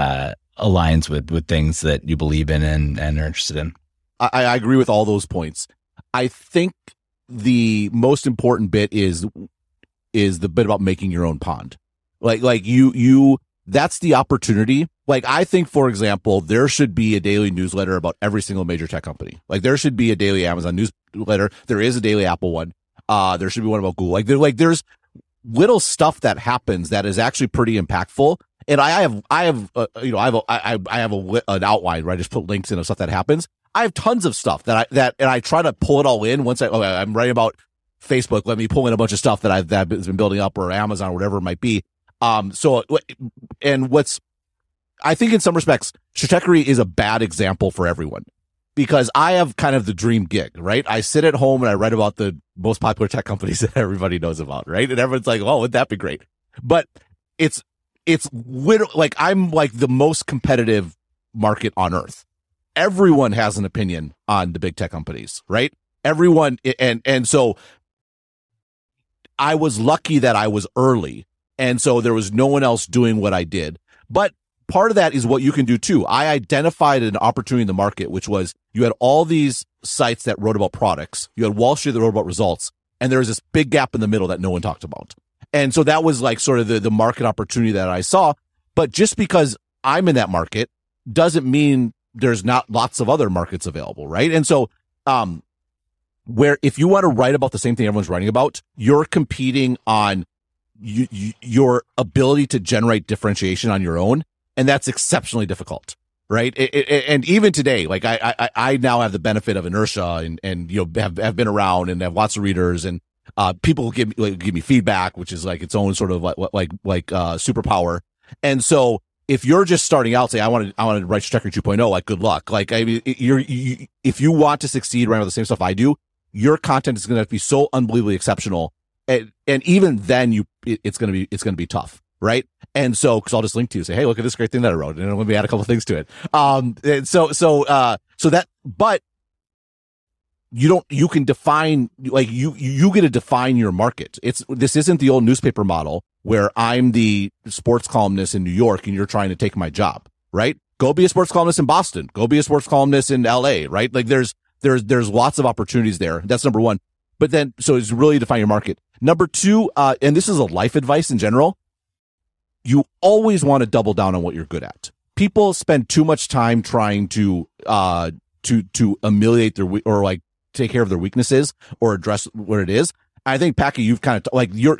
aligns with things that you believe in and are interested in. I agree with all those points. I think the most important bit is the bit about making your own pond. Like you that's the opportunity. Like, I think, for example, there should be a daily newsletter about every single major tech company. Like, there should be a daily Amazon newsletter. There is a daily Apple one. There should be one about Google. There's little stuff that happens that is actually pretty impactful. And I have an outline where I just put links in of stuff that happens. I have tons of stuff and I try to pull it all in. Once I'm writing about Facebook, let me pull in a bunch of stuff that has been building up, or Amazon, or whatever it might be. I think in some respects, Stratechery is a bad example for everyone, because I have kind of the dream gig, right? I sit at home and I write about the most popular tech companies that everybody knows about, right? And everyone's like, oh, wouldn't that be great? But it's literally like, I'm like the most competitive market on earth. Everyone has an opinion on the big tech companies, right? Everyone. And so I was lucky that I was early. And so there was no one else doing what I did. But part of that is what you can do too. I identified an opportunity in the market, which was you had all these sites that wrote about products. You had Wall Street that wrote about results. And there was this big gap in the middle that no one talked about. And so that was like sort of the market opportunity that I saw. But just because I'm in that market doesn't mean there's not lots of other markets available, right? And so, where if you want to write about the same thing everyone's writing about, you're competing on your ability to generate differentiation on your own. And that's exceptionally difficult, right? And even today, like I now have the benefit of inertia and you know, have been around and have lots of readers and, people give me feedback, which is like its own sort of like superpower. And so if you're just starting out, say, I want to write Stratechery 2.0, like good luck. Like, I mean, if you want to succeed writing about the same stuff I do, your content is going to have to be so unbelievably exceptional. And even then it's going to be tough. Right. And so, cause I'll just link to you, say, hey, look at this great thing that I wrote. And let me add a couple things to it. And so that, but you can define, like you get to define your market. This isn't the old newspaper model where I'm the sports columnist in New York and you're trying to take my job, right? Go be a sports columnist in Boston. Go be a sports columnist in LA, right? Like there's lots of opportunities there. That's number one. But then, so it's really define your market. Number two, and this is a life advice in general, you always want to double down on what you're good at. People spend too much time trying to ameliorate or like take care of their weaknesses or address what it is. I think, Packy, you've kind of you're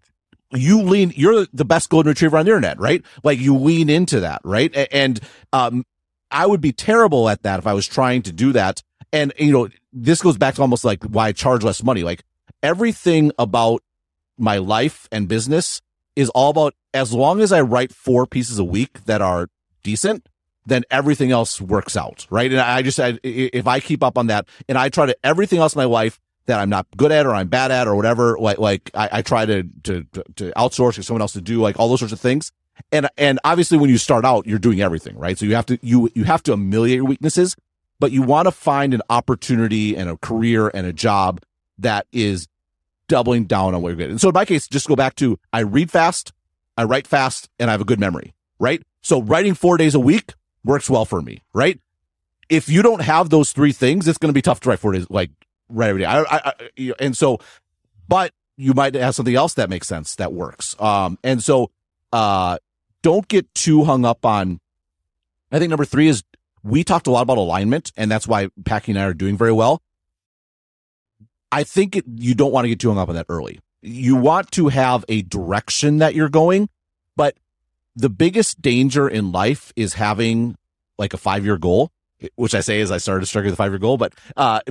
the best golden retriever on the internet, right? Like you lean into that, right? And I would be terrible at that if I was trying to do that. And, you know, this goes back to almost like why I charge less money. Like everything about my life and business is all about, as long as I write 4 pieces a week that are decent, then everything else works out, right? And if I keep up on that and I try to, everything else in my life that I'm not good at or I'm bad at or whatever, like I try to outsource for someone else to do, like all those sorts of things. And obviously when you start out, you're doing everything, right? So you have to ameliorate your weaknesses, but you want to find an opportunity and a career and a job that is doubling down on what you're good at. And so in my case, just go back to, I read fast, I write fast, and I have a good memory, right? So writing 4 days a week works well for me, right? If you don't have those 3 things, it's going to be tough to write 4 days, like write every day. And so, but you might have something else that makes sense, that works. And so, don't get too hung up on, I think number 3 is, we talked a lot about alignment, and that's why Packy and I are doing very well. I think you don't want to get too hung up on that early. You want to have a direction that you're going, but the biggest danger in life is having like a 5-year goal, which I say as I started struggling with the 5-year goal, but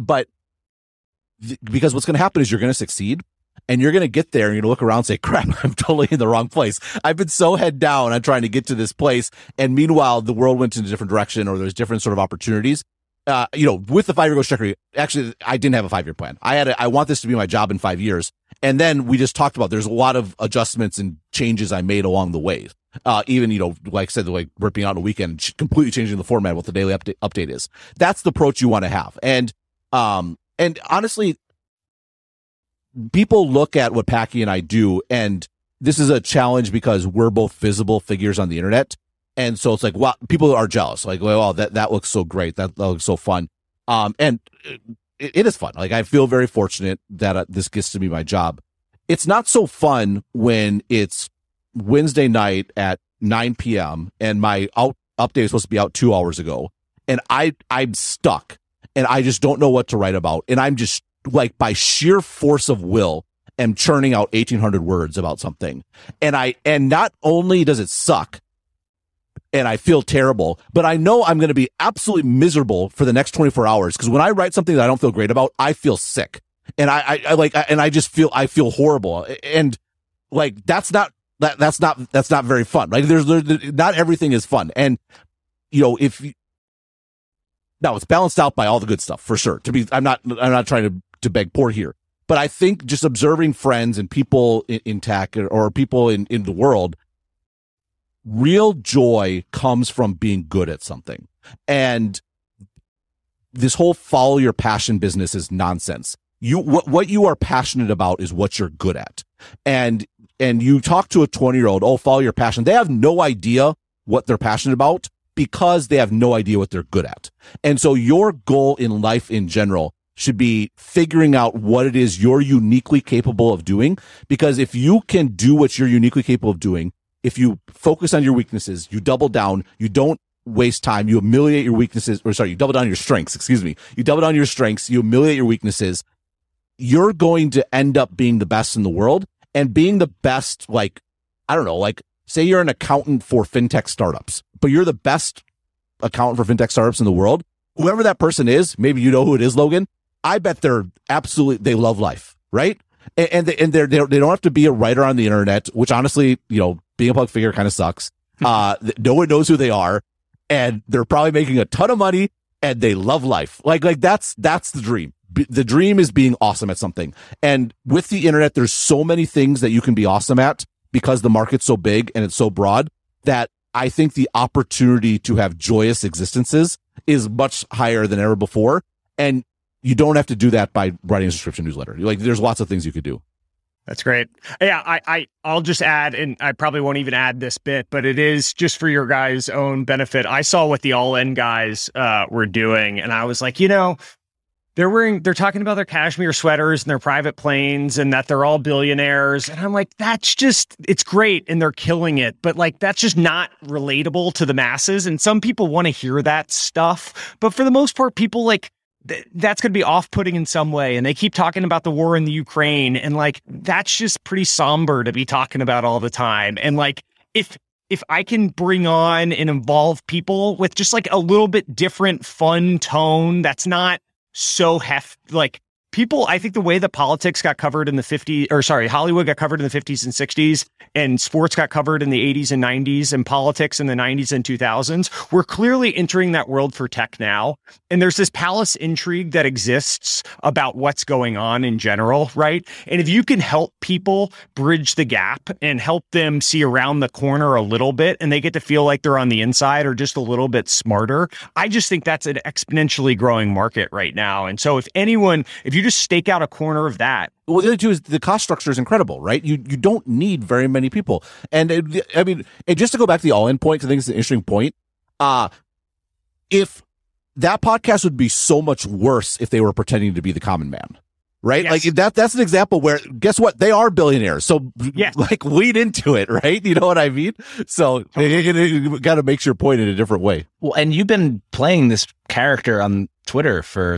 because what's going to happen is you're going to succeed and you're going to get there and you're going to look around and say, crap, I'm totally in the wrong place. I've been so head down on trying to get to this place. And meanwhile, the world went in a different direction, or there's different sort of opportunities. You know, with the 5-year goal Stratechery, actually, I didn't have a 5-year plan. I want this to be my job in 5 years. And then we just talked about, there's a lot of adjustments and changes I made along the way. Even, you know, like I said, like ripping out on a weekend, completely changing the format, what the daily update is. That's the approach you want to have. And honestly, people look at what Packy and I do, and this is a challenge because we're both visible figures on the internet. And so it's like, wow, people are jealous. Like, well, that looks so great. That looks so fun. And it is fun. Like, I feel very fortunate that this gets to be my job. It's not so fun when it's Wednesday night at 9 p.m. and my update is supposed to be out 2 hours ago. And I'm stuck and I just don't know what to write about. And I'm just like, by sheer force of will, am churning out 1,800 words about something. And not only does it suck, and I feel terrible, but I know I'm going to be absolutely miserable for the next 24 hours. Because when I write something that I don't feel great about, I feel sick, and I just feel horrible. And like, that's not very fun. Like, there's not everything is fun. And, you know, now it's balanced out by all the good stuff for sure. I'm not trying to beg poor here, but I think just observing friends and people in tech or people in the world, real joy comes from being good at something. And this whole follow your passion business is nonsense. What you are passionate about is what you're good at. And you talk to a 20-year-old, oh, follow your passion. They have no idea what they're passionate about because they have no idea what they're good at. And so your goal in life in general should be figuring out what it is you're uniquely capable of doing. Because if you can do what you're uniquely capable of doing, if you focus on your weaknesses, you double down, you don't waste time, you humiliate your weaknesses, you double down your strengths, you double down your strengths, you humiliate your weaknesses, you're going to end up being the best in the world. And being the best, like, I don't know, like, say you're an accountant for fintech startups, but you're the best accountant for fintech startups in the world. Whoever that person is, maybe you know who it is, Logan. I bet they love life, right? And they don't have to be a writer on the internet, which honestly, you know, being a public figure kind of sucks. No one knows who they are, and they're probably making a ton of money, and they love life. Like that's the dream. The dream is being awesome at something. And with the internet, there's so many things that you can be awesome at because the market's so big and it's so broad that I think the opportunity to have joyous existences is much higher than ever before. And you don't have to do that by writing a subscription newsletter. Like, there's lots of things you could do. That's great. Yeah, I'll just add, and I probably won't even add this bit, but it is just for your guys' own benefit. I saw what the All In guys were doing, and I was like, you know, they're talking about their cashmere sweaters and their private planes and that they're all billionaires. And I'm like, it's great. And they're killing it. But like, that's just not relatable to the masses. And some people want to hear that stuff. But for the most part, people like, that's going to be off-putting in some way. And they keep talking about the war in the Ukraine. And like, that's just pretty somber to be talking about all the time. And like, if I can bring on and involve people with just like a little bit different fun tone, that's not so like people, I think the way that politics got covered in the 50s, Hollywood got covered in the 50s and 60s, and sports got covered in the 80s and 90s, and politics in the 90s and 2000s, we're clearly entering that world for tech now. And there's this palace intrigue that exists about what's going on in general, right? And if you can help people bridge the gap and help them see around the corner a little bit, and they get to feel like they're on the inside or just a little bit smarter, I just think that's an exponentially growing market right now. And so if you just stake out a corner of that. Well, the other two is the cost structure is incredible, right? You don't need very many people. And just to go back to the All In point, 'cause I think it's an interesting point. If that podcast would be so much worse if they were pretending to be the common man, right? Yes. Like that's an example where, guess what? They are billionaires. So like lead into it, right? You know what I mean? So you got to make your point in a different way. Well, and you've been playing this character on Twitter for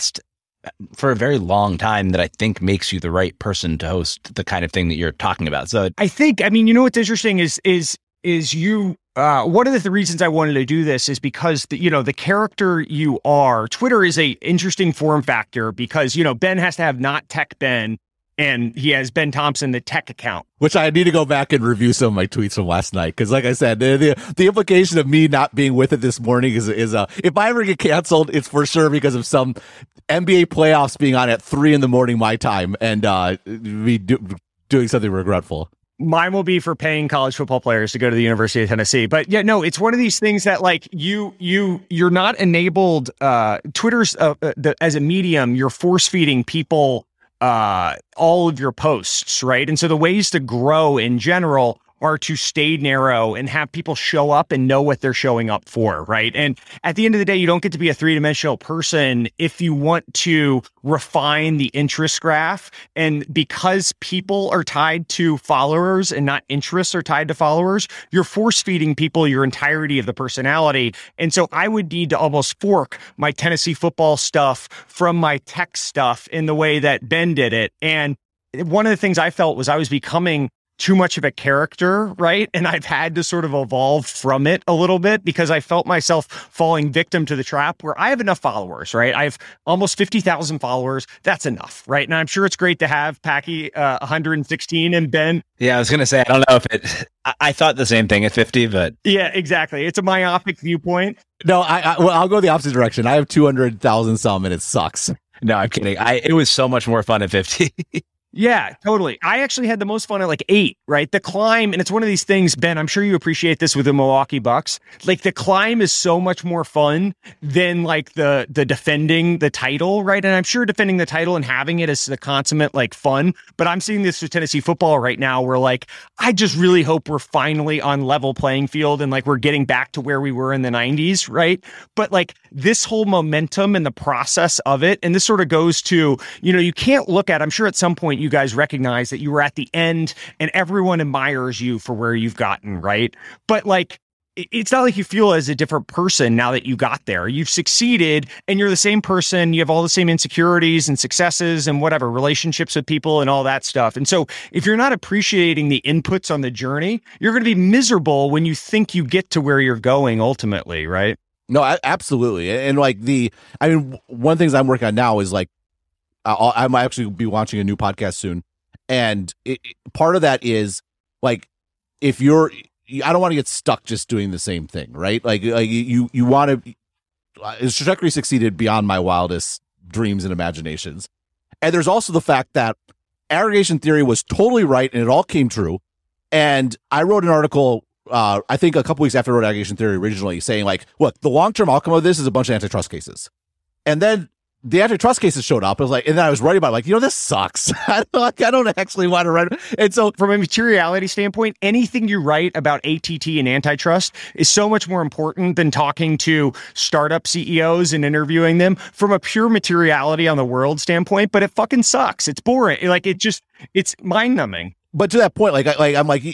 a very long time that I think makes you the right person to host the kind of thing that you're talking about. So I think, you know, what's interesting is you, one of the reasons I wanted to do this is because the character you are, Twitter is a interesting form factor because, you know, Ben has to have not tech Ben, and he has Ben Thompson, the tech account. Which I need to go back and review some of my tweets from last night. Because like I said, the implication of me not being with it this morning is if I ever get canceled, it's for sure because of some NBA playoffs being on at 3 a.m. my time and me doing something regretful. Mine will be for paying college football players to go to the University of Tennessee. But yeah, no, it's one of these things that like you're not enabled. Twitter's as a medium, you're force feeding people all of your posts, right? And so the ways to grow in general are to stay narrow and have people show up and know what they're showing up for, right? And at the end of the day, you don't get to be a three-dimensional person if you want to refine the interest graph. And because people are tied to followers and not interests are tied to followers, you're force-feeding people your entirety of the personality. And so I would need to almost fork my Tennessee football stuff from my tech stuff in the way that Ben did it. And one of the things I felt was I was becoming too much of a character, right? And I've had to sort of evolve from it a little bit because I felt myself falling victim to the trap where I have enough followers, right? I have almost 50,000 followers. That's enough, right? And I'm sure it's great to have Packy 116 and Ben. Yeah, I was going to say, I don't know if I thought the same thing at 50, but. Yeah, exactly. It's a myopic viewpoint. No, I'll go the opposite direction. I have 200,000 some and it sucks. No, I'm kidding. It was so much more fun at 50. Yeah, totally. I actually had the most fun at like 8, right? The climb, and it's one of these things, Ben, I'm sure you appreciate this with the Milwaukee Bucks. Like the climb is so much more fun than like the defending the title, right? And I'm sure defending the title and having it is the consummate like fun. But I'm seeing this with Tennessee football right now where like I just really hope we're finally on level playing field and like we're getting back to where we were in the 90s, right? But like this whole momentum and the process of it, and this sort of goes to, you can't look at, I'm sure at some point you guys recognize that you were at the end and everyone admires you for where you've gotten, right? But like, it's not like you feel as a different person now that you got there. You've succeeded and you're the same person. You have all the same insecurities and successes and whatever, relationships with people and all that stuff. And so if you're not appreciating the inputs on the journey, you're going to be miserable when you think you get to where you're going ultimately, right? No, absolutely. And like one of the things I'm working on now is like, I might actually be launching a new podcast soon. And part of that is like, I don't want to get stuck just doing the same thing, right? Like you want to, his trajectory succeeded beyond my wildest dreams and imaginations. And there's also the fact that aggregation theory was totally right and it all came true. And I wrote an article, I think a couple weeks after I wrote aggregation theory originally, saying like, look, the long-term outcome of this is a bunch of antitrust cases. And then the antitrust cases showed up. I was like, and then I was writing about it, like, this sucks. I don't actually want to write it. And so from a materiality standpoint, anything you write about ATT and antitrust is so much more important than talking to startup CEOs and interviewing them from a pure materiality on the world standpoint. But it fucking sucks. It's boring. Like it's mind numbing. But to that point, I'm like,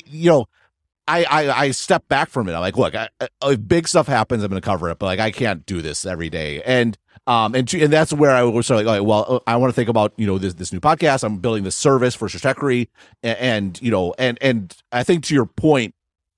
I step back from it. I'm like, look, if big stuff happens, I'm going to cover it, but like, I can't do this every day. And that's where I was sort of like, well, I want to think about, this new podcast. I'm building this service for Stratechery and I think to your point,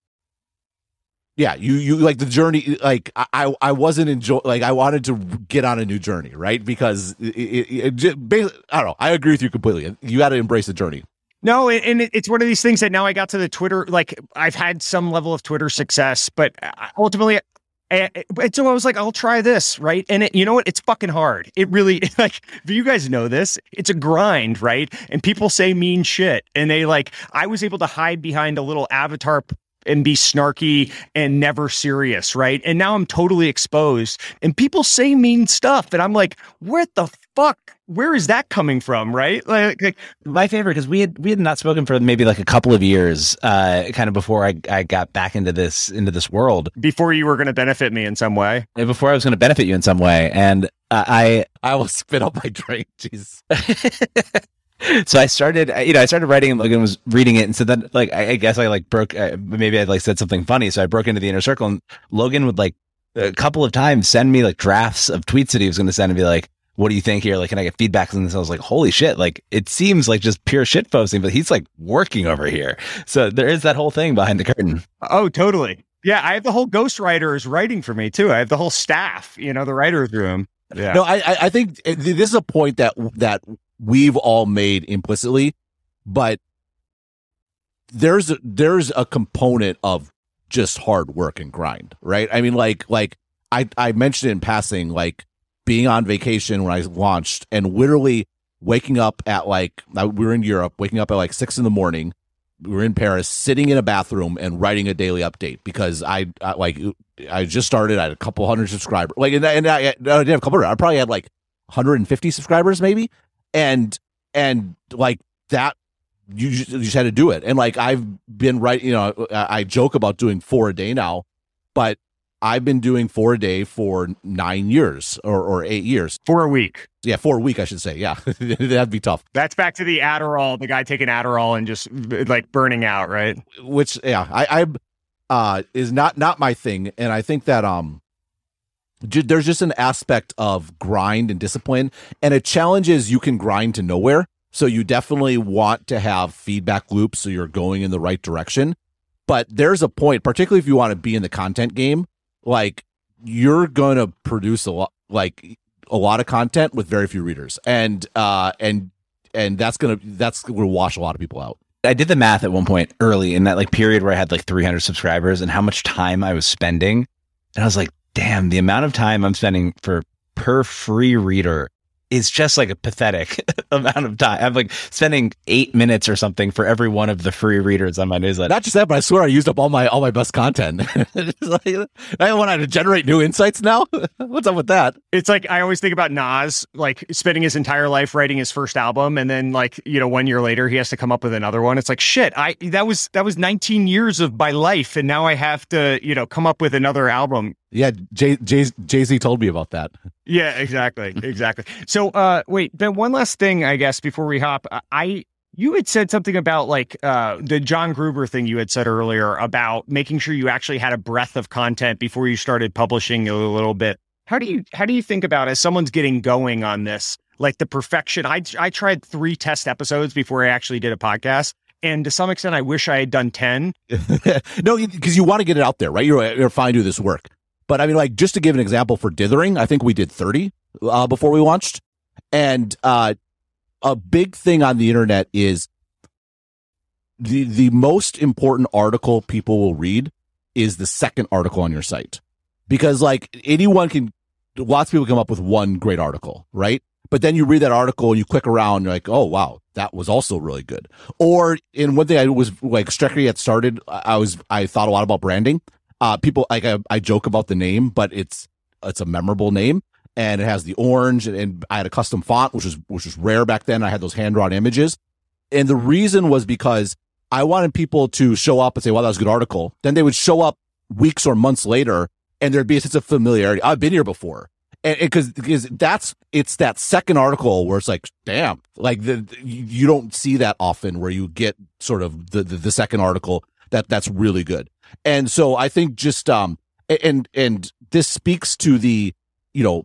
yeah, you like the journey, like I wasn't enjoying, like I wanted to get on a new journey, right? Because I don't know. I agree with you completely. You got to embrace the journey. No, and it's one of these things that now I got to the Twitter, like I've had some level of Twitter success, but ultimately, so I was like, I'll try this, right? And you know what? It's fucking hard. It really, like, you guys know this, it's a grind, right? And people say mean shit. And I was able to hide behind a little avatar and be snarky and never serious, right? And now I'm totally exposed and people say mean stuff. And I'm like, what the fuck? Where is that coming from, right? Like my favorite, because we had not spoken for maybe like a couple of years, kind of before I got back into this world. Before you were going to benefit me in some way. And before I was going to benefit you in some way. And I will spit up my drink. Jeez. So I started writing and Logan was reading it. And so then I guess I broke, maybe I said something funny. So I broke into the inner circle and Logan would a couple of times send me drafts of tweets that he was going to send and be like, what do you think here? Can I get feedback? And I was like, holy shit. It seems like just pure shit posting, but he's working over here. So there is that whole thing behind the curtain. Oh, totally. Yeah. I have the whole ghostwriters writing for me too. I have the whole staff, the writer's room. Yeah. No, I think this is a point that we've all made implicitly, but there's a component of just hard work and grind, right? I mean, I mentioned it in passing, being on vacation when I launched and literally waking up at we were in Europe, waking up at 6 a.m. We were in Paris, sitting in a bathroom and writing a daily update because I just started. I had a couple hundred subscribers, and I didn't have a couple. I probably had 150 subscribers, maybe, and that. You just had to do it, and I've been writing. I joke about doing 4 a day now, but I've been doing 4 a day for 9 years or 8 years. 4 a week. Yeah, 4 a week, I should say. Yeah, that'd be tough. That's back to the Adderall, the guy taking Adderall and just burning out, right? Which, yeah, I is not my thing. And I think that there's just an aspect of grind and discipline, and a challenge is you can grind to nowhere. So you definitely want to have feedback loops so you're going in the right direction. But there's a point, particularly if you want to be in the content game, you're going to produce a lot of content with very few readers, and that's gonna wash a lot of people out. I did the math at one point early in that period where I had 300 subscribers and how much time I was spending, and I was like, damn, the amount of time I'm spending per free reader is just like a pathetic amount of time. I'm like spending 8 minutes or something for every one of the free readers on my newsletter. Not just that, but I swear I used up all my best content. I want to generate new insights now. What's up with that? It's like, I always think about Nas, like spending his entire life writing his first album. And then 1 year later, he has to come up with another one. It's like, shit, that was 19 years of my life. And now I have to, come up with another album. Yeah. Jay-Z told me about that. Yeah, exactly. So, wait, Ben, one last thing, I guess, before we hop, you had said something about the John Gruber thing you had said earlier about making sure you actually had a breadth of content before you started publishing a little bit. How do you think about, as someone's getting going on this, like the perfection? I tried 3 test episodes before I actually did a podcast. And to some extent, I wish I had done 10. No, because you want to get it out there, right? You're fine to do this work. But I mean, just to give an example for Dithering, I think we did 30 before we launched. And a big thing on the internet is the most important article people will read is the second article on your site. Because lots of people come up with one great article, right? But then you read that article, you click around, you're like, oh, wow, that was also really good. Or in one thing I was Strechery had started, I thought a lot about branding. People I joke about the name, but it's a memorable name, and it has the orange, and I had a custom font, which was rare back then. I had those hand drawn images, and the reason was because I wanted people to show up and say, "Wow, that was a good article." Then they would show up weeks or months later, and there'd be a sense of familiarity. I've been here before, and because it's that second article where it's like, damn, you don't see that often where you get sort of the second article that's really good. And so I think just and this speaks to the, you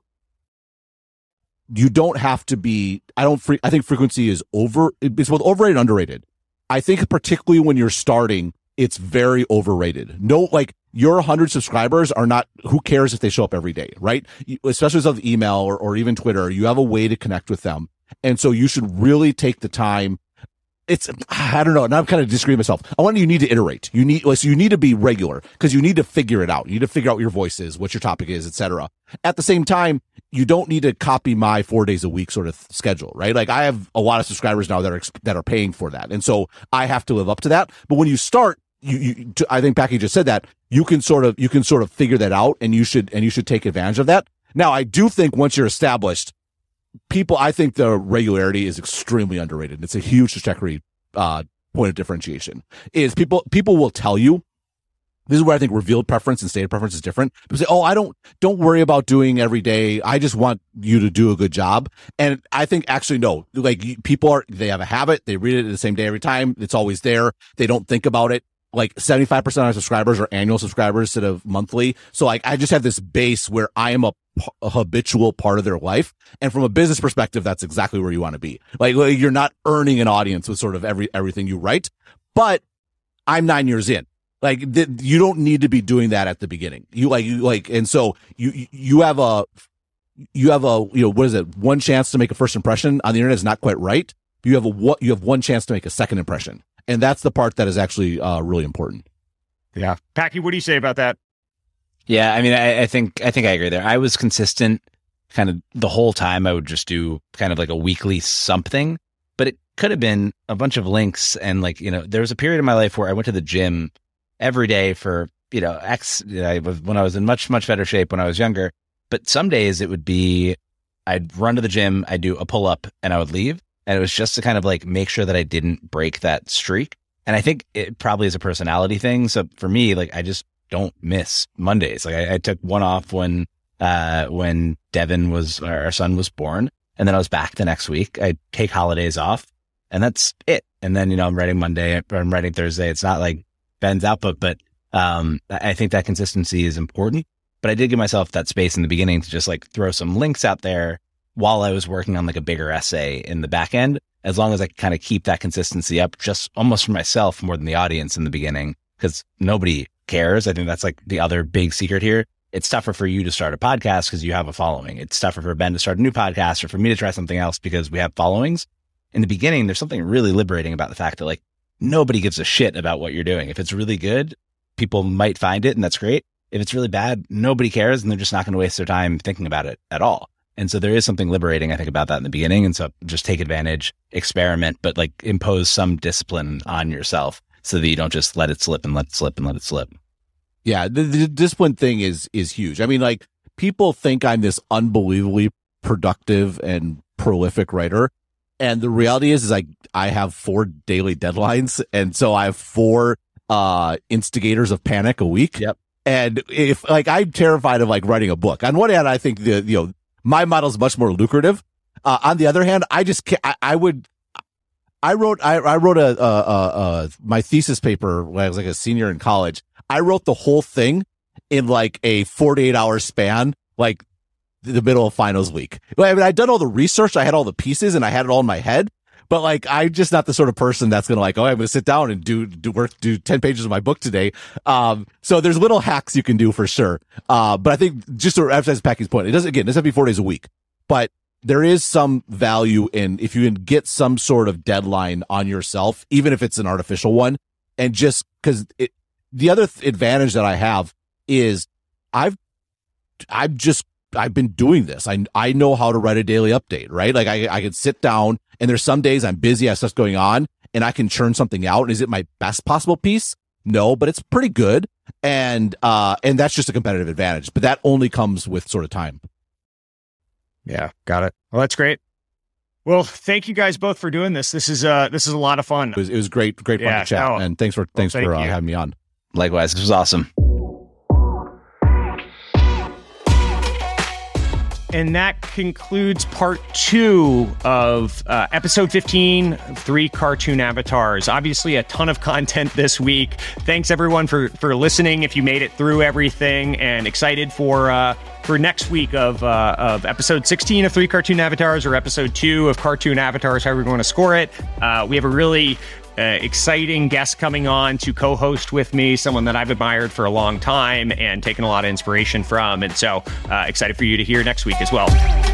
don't have to be, I think frequency is it's both overrated and underrated. I think particularly when you're starting, it's very overrated. No, your 100 subscribers are not, who cares if they show up every day, right? Especially with email or even Twitter, you have a way to connect with them. And so you should really take the time. I don't know. Now I'm kind of disagreeing with myself. You need to iterate. You need to be regular because you need to figure it out. You need to figure out what your voice is, what your topic is, etc. At the same time, you don't need to copy my 4 days a week sort of schedule, right? I have a lot of subscribers now that are paying for that. And so I have to live up to that. But when you start, I think Packy just said that you can sort of figure that out, and you should take advantage of that. Now, I do think once you're established, I think the regularity is extremely underrated. It's a huge Strechery point of differentiation. Is people will tell you, this is where I think revealed preference and stated preference is different. People say, "Oh, don't worry about doing every day. I just want you to do a good job." And I think actually no, they have a habit. They read it the same day every time. It's always there. They don't think about it. 75% of our subscribers are annual subscribers instead of monthly. So I just have this base where I am a habitual part of their life. And from a business perspective, that's exactly where you want to be. You're not earning an audience with sort of everything you write, but I'm 9 years in. You don't need to be doing that at the beginning. And so you have what is it? One chance to make a first impression on the internet is not quite right. You have one chance to make a second impression. And that's the part that is actually really important. Yeah. Packy, what do you say about that? Yeah, I mean, I think I agree there. I was consistent kind of the whole time. I would just do kind of like a weekly something, but it could have been a bunch of links. And there was a period in my life where I went to the gym every day for, when I was in much, much better shape when I was younger. But some days it would be, I'd run to the gym, I'd do a pull up, and I would leave. And it was just to kind of make sure that I didn't break that streak. And I think it probably is a personality thing. So for me, I just don't miss Mondays. I took one off when Devin our son was born, and then I was back the next week. I take holidays off, and that's it. And then, I'm writing Monday, I'm writing Thursday. It's not like Ben's output, but I think that consistency is important. But I did give myself that space in the beginning to just throw some links out there while I was working on a bigger essay in the back end, as long as I could kind of keep that consistency up, just almost for myself more than the audience in the beginning, because nobody cares. I think that's the other big secret here. It's tougher for you to start a podcast because you have a following. It's tougher for Ben to start a new podcast or for me to try something else because we have followings. In the beginning, there's something really liberating about the fact that nobody gives a shit about what you're doing. If it's really good, people might find it, and that's great. If it's really bad, nobody cares, and they're just not going to waste their time thinking about it at all. And so there is something liberating, I think, about that in the beginning. And so just take advantage, experiment, but like impose some discipline on yourself so that you don't just let it slip and let it slip and let it slip. Yeah, the discipline thing is huge. I mean, like, people think I'm this unbelievably productive and prolific writer. And the reality is like, I have 4 daily deadlines. And so I have 4 instigators of panic a week. Yep. And if like, I'm terrified of like writing a book. On one hand, I think my model is much more lucrative. On the other hand, I just can't, I wrote my thesis paper when I was like a senior in college. I wrote the whole thing in like a 48-hour span, like the middle of finals week. I mean, I'd done all the research, I had all the pieces, and I had it all in my head. But like, I'm just not the sort of person that's going to like, oh, I'm going to sit down and do 10 pages of my book today. So there's little hacks you can do for sure. But I think just to emphasize Packy's point, it doesn't have to be 4 days a week, but there is some value in if you can get some sort of deadline on yourself, even if it's an artificial one. And just because the other advantage that I have is I've been doing this. I know how to write a daily update, right? Like I can sit down and there's some days I'm busy, I have stuff going on, and I can churn something out. And is it my best possible piece? No, but it's pretty good. And that's just a competitive advantage, but that only comes with sort of time. Yeah, got it. Well, that's great. Well, thank you guys both for doing this. This is a lot of fun. It was great fun to chat. And thanks for having me on. Likewise, this was awesome. And that concludes part 2 of episode 15 of 3 Cartoon Avatars. Obviously, a ton of content this week. Thanks, everyone, for listening. If you made it through everything, and excited for next week of episode 16 of 3 Cartoon Avatars, or episode 2 of Cartoon Avatars, however you want to score it. We have a really exciting guest coming on to co-host with me, someone that I've admired for a long time and taken a lot of inspiration from. And so excited for you to hear next week as well.